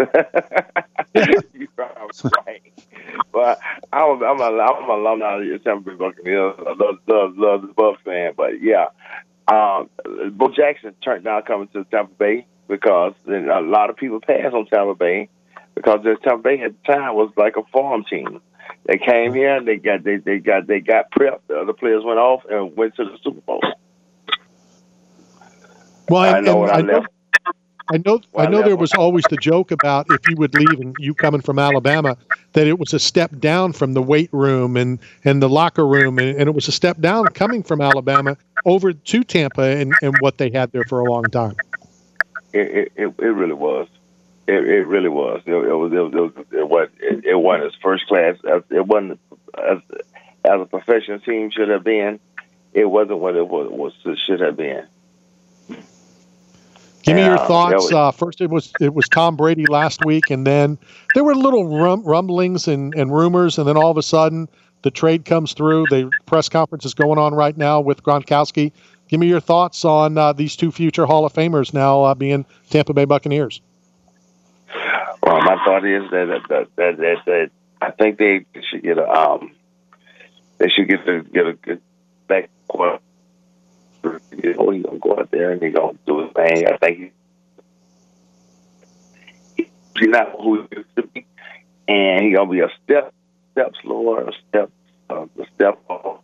You're right. But I'm, I'm, a, I'm an alumni of the Tampa Bay Buccaneers. I love, love, love the Bucs fan, but yeah. Um, Bo Jackson turned down coming to Tampa Bay because a lot of people passed on Tampa Bay because the Tampa Bay at the time was like a farm team. They came here and they got they, they got they got prepped. The other players went off and went to the Super Bowl. Well, I and, know and when I, I know, left. I know, When I know left- there was always the joke about if you would leave and you coming from Alabama, that it was a step down from the weight room and, and the locker room, and, and it was a step down coming from Alabama over to Tampa and, and what they had there for a long time. It it, it, it really was. It, it really was. It, it was. It was. It, was, it, was, it, it wasn't as first class. As, it wasn't as as a professional team should have been. It wasn't what it was. was it should have been. Give me your Um, thoughts. that was- Uh, first, it was it was Tom Brady last week, and then there were little rum, rumblings and, and rumors, and then all of a sudden the trade comes through. The press conference is going on right now with Gronkowski. Give me your thoughts on uh, these two future Hall of Famers now uh, being Tampa Bay Buccaneers. Well, my thought is that that that, that, that I think they should get a um they should get a get a good back quarter. You know, he's gonna go out there and he's gonna do his thing. I think he, he's not who he used to be, and he's gonna be a step step slower, a step uh, a step off.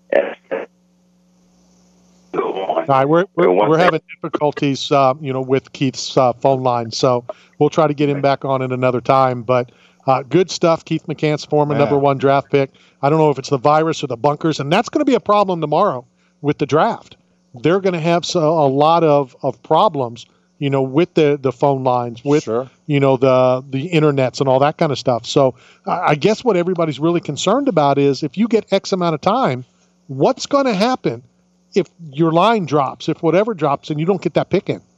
All right, we're we're, we're having difficulties, uh, you know, with Keith's uh, phone line, so we'll try to get him back on at another time. But uh, good stuff, Keith McCants, former Man. number one draft pick. I don't know if it's the virus or the bunkers, and that's going to be a problem tomorrow with the draft. They're going to have so, a lot of, of problems, you know, with the, the phone lines, with Sure. you know the the internets and all that kind of stuff. So I I guess what everybody's really concerned about is if you get X amount of time, what's going to happen if your line drops, if whatever drops, and you don't get that pick in?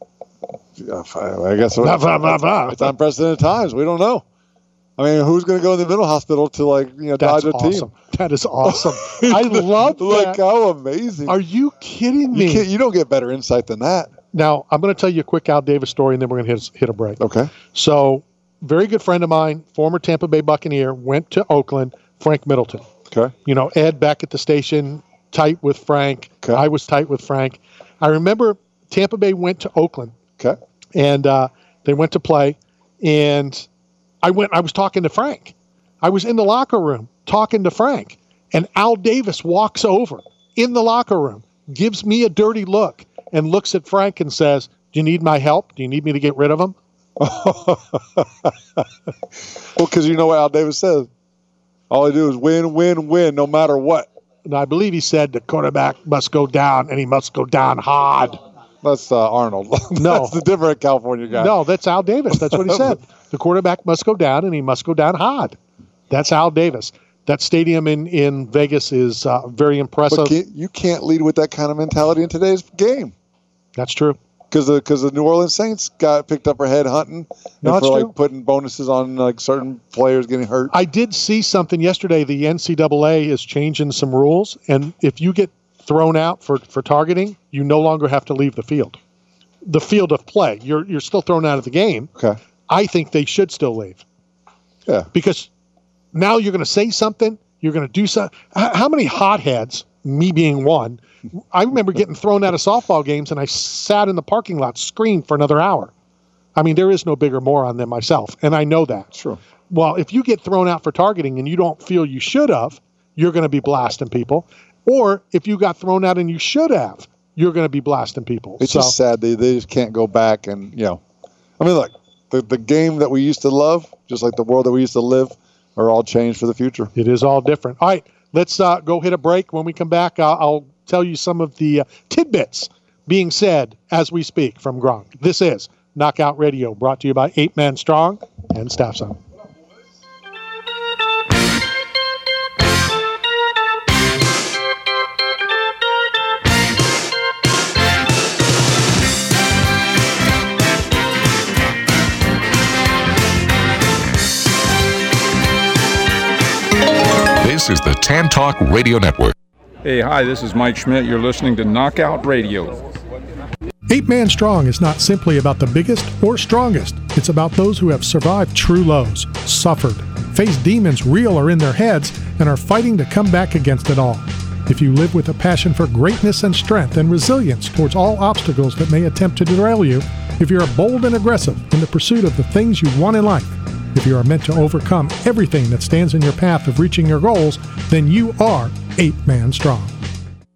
I guess Blah, blah, blah, blah. it's unprecedented times. We don't know. I mean, who's going to go in the mental hospital to like you know That's dodge a awesome. team? That is awesome. I love like that. how amazing. Are you kidding me? You, can't, you don't get better insight than that. Now, I'm going to tell you a quick Al Davis story, and then we're going to hit, hit a break. Okay. So, very good friend of mine, former Tampa Bay Buccaneer, went to Oakland, Frank Middleton. Okay. You know, Ed back at the station, tight with Frank. Okay. I was tight with Frank. I remember Tampa Bay went to Oakland. Okay. And uh, they went to play, and I went. I was talking to Frank. I was in the locker room talking to Frank, and Al Davis walks over in the locker room, gives me a dirty look, and looks at Frank and says, "Do you need my help? Do you need me to get rid of him?" Well, because you know what Al Davis says. All I do is win, win, win, no matter what. And I believe he said the quarterback must go down, and he must go down hard. That's uh, Arnold. No. That's the different California guy. No, that's Al Davis. That's what he said. The quarterback must go down, and he must go down hard. That's Al Davis. That stadium in, in Vegas is uh, very impressive. But can't, you can't lead with that kind of mentality in today's game. That's true. Because the, 'cause the New Orleans Saints got picked up for head hunting No, and it's for like true. putting bonuses on like certain players getting hurt. I did see something yesterday. The N C double A is changing some rules, and if you get thrown out for, for targeting, you no longer have to leave the field. The field of play. You're you're still thrown out of the game. Okay. I think they should still leave. Yeah. Because now you're going to say something, you're going to do something. How many hotheads, me being one, I remember getting thrown out of softball games, and I sat in the parking lot, screamed for another hour. I mean, there is no bigger moron than myself, and I know that. Sure. Well, if you get thrown out for targeting and you don't feel you should have, you're going to be blasting people. Or if you got thrown out and you should have, you're going to be blasting people. It's so, just sad they, they just can't go back and, you know. I mean, look, the, the game that we used to love, just like the world that we used to live, are all changed for the future. It is all different. All right, let's uh, go hit a break. When we come back, I'll, I'll tell you some of the uh, tidbits being said as we speak from Gronk. This is Knockout Radio, brought to you by Eight Man Strong and Staff Zone. This is the Tan Talk Radio Network. Hey, hi, this is Mike Schmidt. You're listening to Knockout Radio. Eight Man Strong is not simply about the biggest or strongest. It's about those who have survived true lows, suffered, faced demons real or in their heads, and are fighting to come back against it all. If you live with a passion for greatness and strength and resilience towards all obstacles that may attempt to derail you, if you're bold and aggressive in the pursuit of the things you want in life, if you are meant to overcome everything that stands in your path of reaching your goals, then you are Eight Man Strong.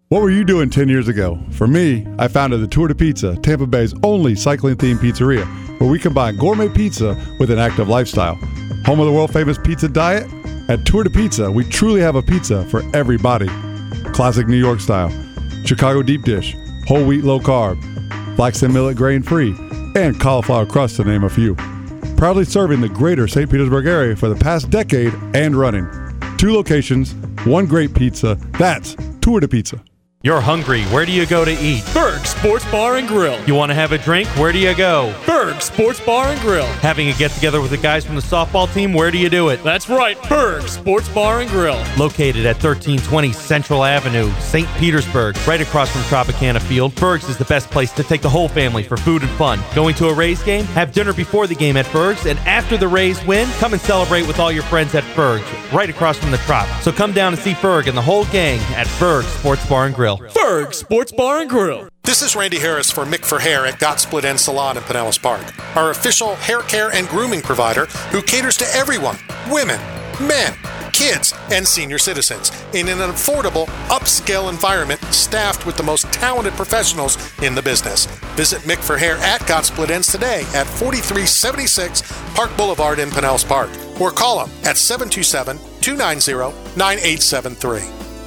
What were you doing ten years ago? For me, I founded the Tour de Pizza, Tampa Bay's only cycling-themed pizzeria, where we combine gourmet pizza with an active lifestyle. Home of the world-famous pizza diet? At Tour de Pizza, we truly have a pizza for every body. Classic New York style, Chicago deep dish, whole wheat low carb, flax and millet grain free, and cauliflower crust to name a few. Proudly serving the greater Saint Petersburg area for the past decade and running. Two locations, one great pizza. That's Tour de Pizza. You're hungry. Where do you go to eat? Berg Sports Bar and Grill. You want to have a drink? Where do you go? Berg Sports Bar and Grill. Having a get-together with the guys from the softball team? Where do you do it? That's right, Berg Sports Bar and Grill. Located at thirteen twenty Central Avenue, Saint Petersburg, right across from Tropicana Field. Berg's is the best place to take the whole family for food and fun. Going to a Rays game? Have dinner before the game at Berg's, and after the Rays win, come and celebrate with all your friends at Berg's, right across from the Trop. So come down and see Berg and the whole gang at Berg Sports Bar and Grill. Berg Sports Bar and Grill. This is Randy Harris for Mick for Hair at Got Split End Salon in Pinellas Park, our official hair care and grooming provider who caters to everyone, women, men, kids, and senior citizens in an affordable, upscale environment staffed with the most talented professionals in the business. Visit Mick for Hair at Got Split Ends today at forty-three seventy-six Park Boulevard in Pinellas Park, or call them at seven two seven, two nine zero, nine eight seven three.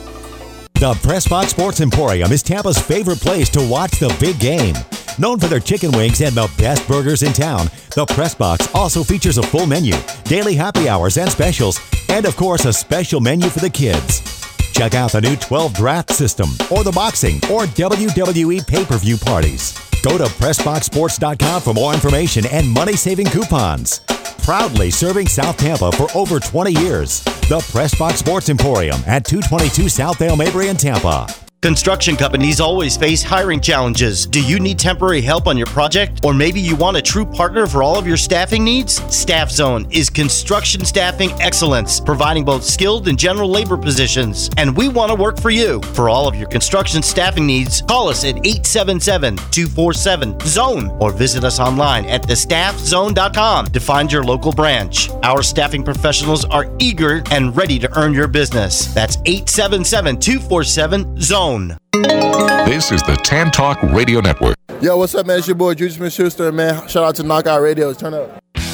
The Pressbox Sports Emporium is Tampa's favorite place to watch the big game. Known for their chicken wings and the best burgers in town, the Pressbox also features a full menu, daily happy hours and specials, and of course a special menu for the kids. Check out the new twelve draft system, or the boxing or W W E pay-per-view parties. Go to press box sports dot com for more information and money-saving coupons. Proudly serving South Tampa for over twenty years. The Pressbox Sports Emporium at two twenty-two South Dale Mabry in Tampa. Construction companies always face hiring challenges. Do you need temporary help on your project? Or maybe you want a true partner for all of your staffing needs? Staff Zone is construction staffing excellence, providing both skilled and general labor positions. And we want to work for you. For all of your construction staffing needs, call us at eight seven seven, two four seven, zone or visit us online at the staff zone dot com to find your local branch. Our staffing professionals are eager and ready to earn your business. That's eight seven seven, two four seven, zone. This is the Tan Talk Radio Network. Yo, what's up, man? It's your boy, Juju Smith-Schuster, man. Shout out to Knockout Radio. Turn up.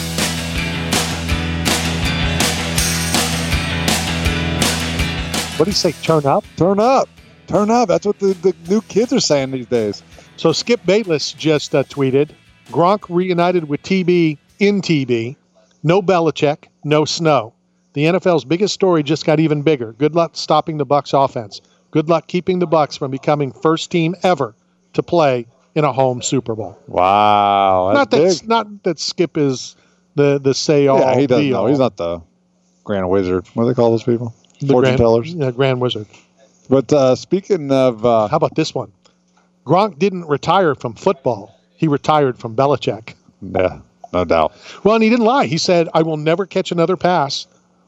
What do you say, turn up? Turn up. Turn up. That's what the, the new kids are saying these days. So Skip Bayless just uh, tweeted, Gronk reunited with T B in T B. No Belichick, no snow. The N F L's biggest story just got even bigger. Good luck stopping the Bucs offense. Good luck keeping the Bucs from becoming first team ever to play in a home Super Bowl. Wow, that's not that big. not that Skip is the the say all. Yeah, he doesn't be know. all. He's not the Grand Wizard. What do they call those people? The Fortune grand, tellers. Yeah, Grand Wizard. But uh, speaking of, uh, how about this one? Gronk didn't retire from football. He retired from Belichick. Yeah, no doubt. Well, and he didn't lie. He said, "I will never catch another pass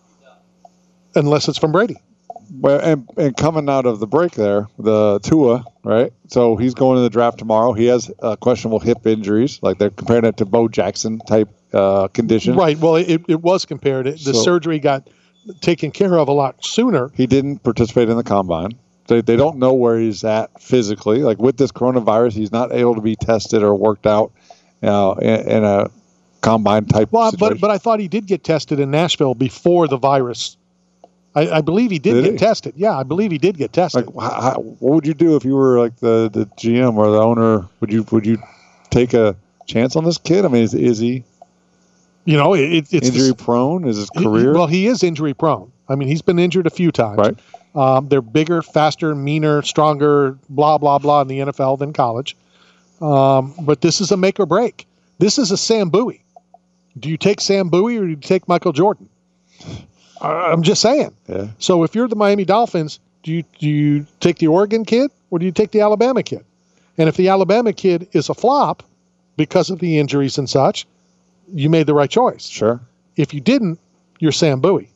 unless it's from Brady." Well, and, and coming out of the break there, the Tua, right? So he's going to the draft tomorrow. He has uh, questionable hip injuries, like they're comparing it to Bo Jackson type uh, condition. Right. Well, it, it was compared. The So- surgery got taken care of a lot sooner. He didn't participate in the combine. They, they don't know where he's at physically. Like with this coronavirus, he's not able to be tested or worked out you know, in, in a combine type Well, situation. but but I thought he did get tested in Nashville before the virus. I, I believe he did, Did get he? tested. Yeah, I believe he did get tested. Like, how, what would you do if you were like the, the G M or the owner? Would you would you take a chance on this kid? I mean, is, is he you know, it, it's injury the- prone? Is his he- career? well, he is injury prone. I mean, he's been injured a few times. Right. Um, they're bigger, faster, meaner, stronger, blah, blah, blah in the N F L than college. Um, but this is a make or break. This is a Sam Bowie. Do you take Sam Bowie or do you take Michael Jordan? I- I'm just saying. Yeah. So if you're the Miami Dolphins, do you do you take the Oregon kid or do you take the Alabama kid? And if the Alabama kid is a flop because of the injuries and such, you made the right choice. Sure. If you didn't, you're Sam Bowie.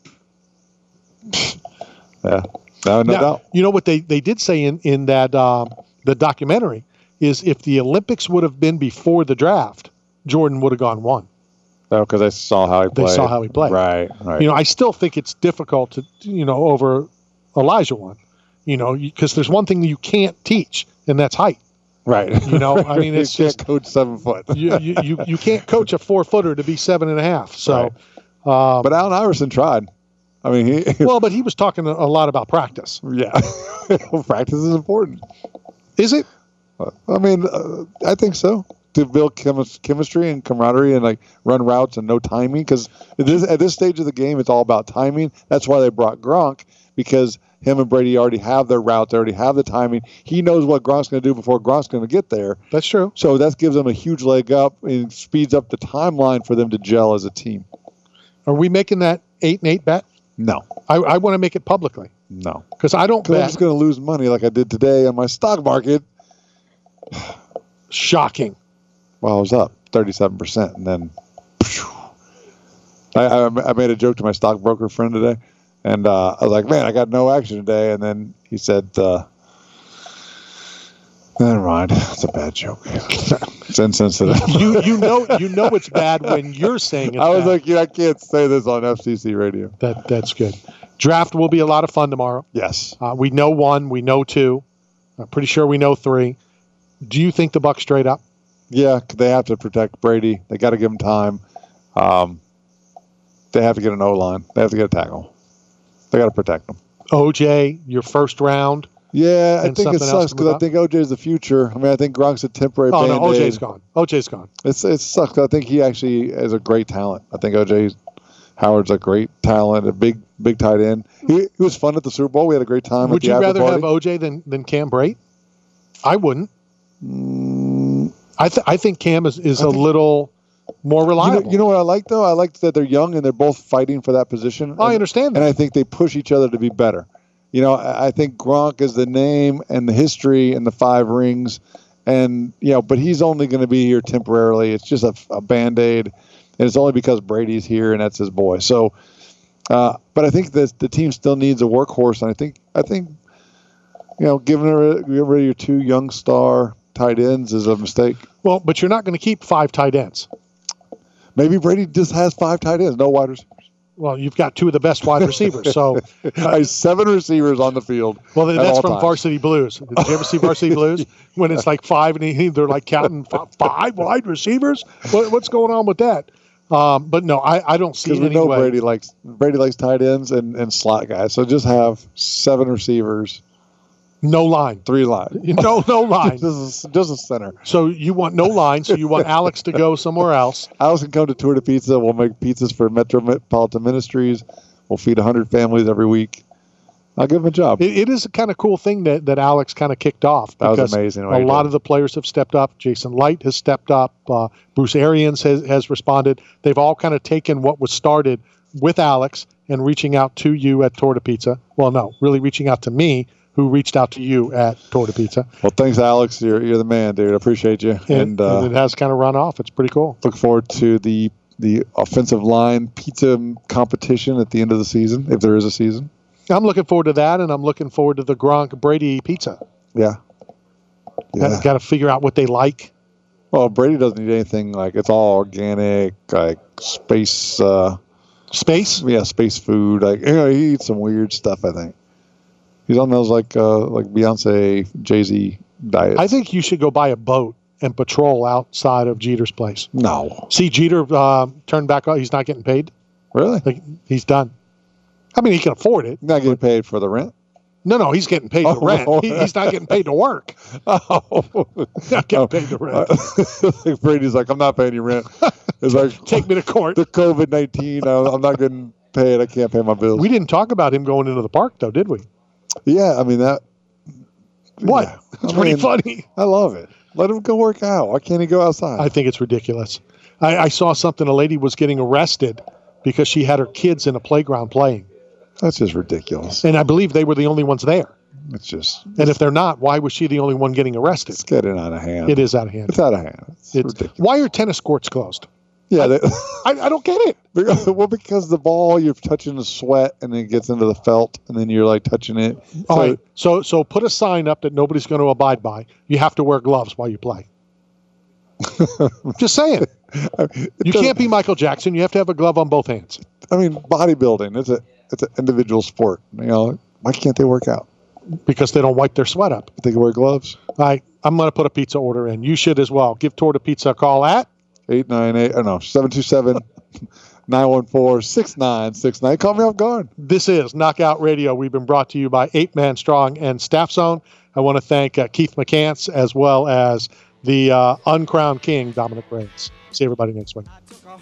Yeah. No, no Now, doubt. You know what they, they did say in, in that um, the documentary is if the Olympics would have been before the draft, Jordan would have gone one. No, because they saw how he They played. saw how he played. Right. Right. You know, I still think it's difficult to, you know, over Elijah one. You know, because there's one thing you can't teach, and that's height. Right. You know, I mean, it's you just can't coach seven foot. you, you, you, you can't coach a four footer to be seven and a half. So, Right. um, But Allen Iverson tried. I mean, he. well, but he was talking a lot about practice. Yeah. Well, practice is important. Is it? I mean, uh, I think so. To build chemis- chemistry and camaraderie and like run routes and know timing. Because at this, at this stage of the game, it's all about timing. That's why they brought Gronk, because him and Brady already have their route. They already have the timing. He knows what Gronk's going to do before Gronk's going to get there. That's true. So that gives them a huge leg up and speeds up the timeline for them to gel as a team. Are we making that eight and eight bet? No. I, I want to make it publicly No. because I don't Because I'm bet. just going to lose money like I did today on my stock market. Shocking. Well, I was up thirty-seven percent, and then I, I, I made a joke to my stockbroker friend today, and uh, I was like, man, I got no action today. And then he said, uh, never mind. It's a bad joke. It's insensitive. you you know you know it's bad when you're saying it's I was bad. like, yeah, I can't say this on F C C radio. That that's good. Draft will be a lot of fun tomorrow. Yes. Uh, we know one. We know two. I'm pretty sure we know three. Do you think the Bucs straight up? Yeah, they have to protect Brady. They got to give him time. Um, they have to get an O-line. They have to get a tackle. They got to protect him. O J, your first round. Yeah, I And think it something else sucks to because move I up? think O J is the future. I mean, I think Gronk's a temporary Oh, Band-Aid. no, O J's gone. O J's gone. It's it sucks. I think he actually is a great talent. I think O J Howard's a great talent, a big big tight end. He, he was fun at the Super Bowl. We had a great time. Would at the you after rather party. have O J than, than Cam Brate? I wouldn't. Mm, I th- I think Cam is, is I a think- little more you, reliable. know, you know what I like though? I like that they're young and they're both fighting for that position. I And- understand that. And I think they push each other to be better. You know, I I think Gronk is the name and the history and the five rings, and you know, but he's only going to be here temporarily. It's just a, a Band-Aid, and it's only because Brady's here and that's his boy. So, uh, but I think that the team still needs a workhorse, and I think I think you know, giving her get rid of your two young star tight ends is a mistake. Well, but you're not going to keep five tight ends. Maybe Brady just has five tight ends, no wide receivers. Well, you've got two of the best wide receivers. So, Has seven receivers on the field. well, at that's all from times. Varsity Blues. Did you ever see Varsity Blues when it's like five and he, they're like counting f- five wide receivers? What, what's going on with that? Um, but no, I, I don't see Because it we know anyway. Brady likes Brady likes tight ends and, and slot guys. So just have seven receivers, No line. three lines. No, no line. just, a, just a center. So you want no line. So you want Alex to go somewhere else. Alex can come to Tour de Pizza. We'll make pizzas for Metropolitan Ministries. We'll feed one hundred families every week. I'll give him a job. It, it is a kind of cool thing that, that Alex kind of kicked off. That was because amazing what A he lot did. of the players have stepped up. Jason Light has stepped up. Uh, Bruce Arians has, has responded. They've all kind of taken what was started with Alex and reaching out to you at Tour de Pizza. Well, no, really reaching out to me, who reached out to you at Tour de Pizza. Well, thanks, Alex. You're you're the man, dude. I appreciate you. And, And, uh, and it has kind of run off. It's pretty cool. look forward to the the offensive line pizza competition at the end of the season, if there is a season. I'm looking forward to that, and I'm looking forward to the Gronk Brady pizza. Yeah. Yeah. Got to figure out what they like. Well, Brady doesn't need anything like it's all organic, like space. Uh, space? Yeah, space food. Like you know, he eats some weird stuff. I think he's on those like uh, like Beyonce, Jay-Z diets. I think you should go buy a boat and patrol outside of Jeter's place. No. See, Jeter uh, turned back on. He's not getting paid. Really? Like, he's done. I mean, he can afford it. Not getting paid for the rent. No, no, he's getting paid to Oh, rent. oh. He, he's not getting paid to work. Oh, not getting paid to rent. like Brady's like, I'm not paying you rent. It's like, take me to court. The COVID nineteen. I'm not getting paid. I can't pay my bills. We didn't talk about him going into the park, though, did we? Yeah, I mean that. What? Yeah. It's I pretty mean, funny. I love it. Let him go work out. Why can't he go outside? I think it's ridiculous. I, I saw something. A lady was getting arrested because she had her kids in a playground playing. That's just ridiculous. And I believe they were the only ones there. It's just. And if they're not, why was she the only one getting arrested? It's getting out of hand. It is out of hand. It's out of hand. It's It's, ridiculous. why are tennis courts closed? Yeah. They, I, I don't get it. because, well, because the ball, you're touching the sweat and then it gets into the felt and then you're like touching it. All So- right. So, so put a sign up that nobody's going to abide by. You have to wear gloves while you play. Just saying. You can't be Michael Jackson. You have to have a glove on both hands. I mean, bodybuilding. It's a it's an individual sport. You know, why can't they work out? because they don't wipe their sweat up. They can wear gloves. All right, I'm going to put a pizza order in. You should as well. Give Torta Pizza a call at eight nine eight, oh no, seven two seven, nine one four, six nine six nine. Call me off guard. This is Knockout Radio. We've been brought to you by Eight Man Strong and Staff Zone. I want to thank uh, Keith McCants as well as the uh, uncrowned king, Dominic Reyes. See everybody next week.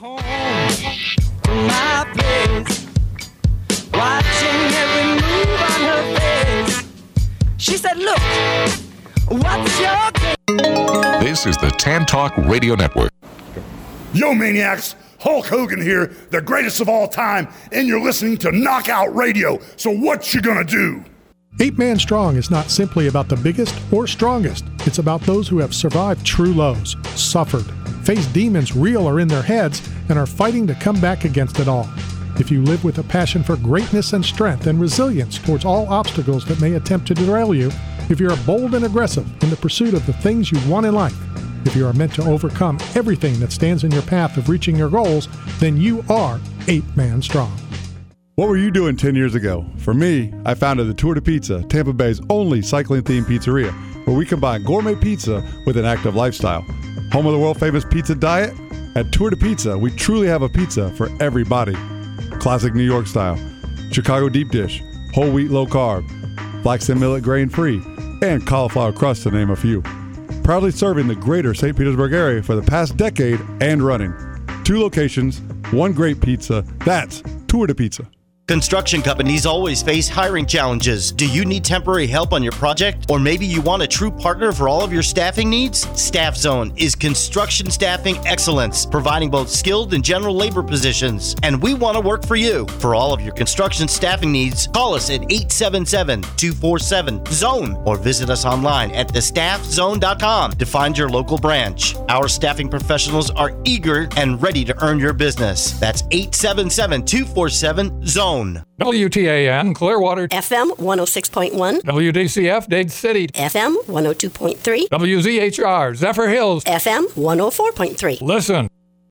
My place, watching every move on her face. She said, look, what's your game? This is the Tan Talk Radio Network. Yo, maniacs! Hulk Hogan here, the greatest of all time, and you're listening to Knockout Radio. So what you gonna do? Eight Man Strong is not simply about the biggest or strongest. It's about those who have survived true lows, suffered, faced demons real or in their heads, and are fighting to come back against it all. If you live with a passion for greatness and strength and resilience towards all obstacles that may attempt to derail you, if you are bold and aggressive in the pursuit of the things you want in life, if you are meant to overcome everything that stands in your path of reaching your goals, then you are Eight Man Strong. What were you doing ten years ago? For me, I founded the Torta Pizza, Tampa Bay's only cycling-themed pizzeria, where we combine gourmet pizza with an active lifestyle. Home of the world-famous pizza diet? At Torta Pizza, we truly have a pizza for every body. Classic New York style, Chicago deep dish, whole wheat low carb, flax and millet grain free, and cauliflower crust to name a few. Proudly serving the greater Saint Petersburg area for the past decade and running. Two locations, one great pizza. That's Torta Pizza. Construction companies always face hiring challenges. Do you need temporary help on your project? Or maybe you want a true partner for all of your staffing needs? Staff Zone is construction staffing excellence, providing both skilled and general labor positions. And we want to work for you. For all of your construction staffing needs, call us at eight seven seven, two four seven, zone or visit us online at the staff zone dot com to find your local branch. Our staffing professionals are eager and ready to earn your business. That's eight seven seven, two four seven, zone. W T A N Clearwater, F M one oh six point one, W D C F Dade City, F M one oh two point three, W Z H R Zephyr Hills, F M one oh four point three. Listen.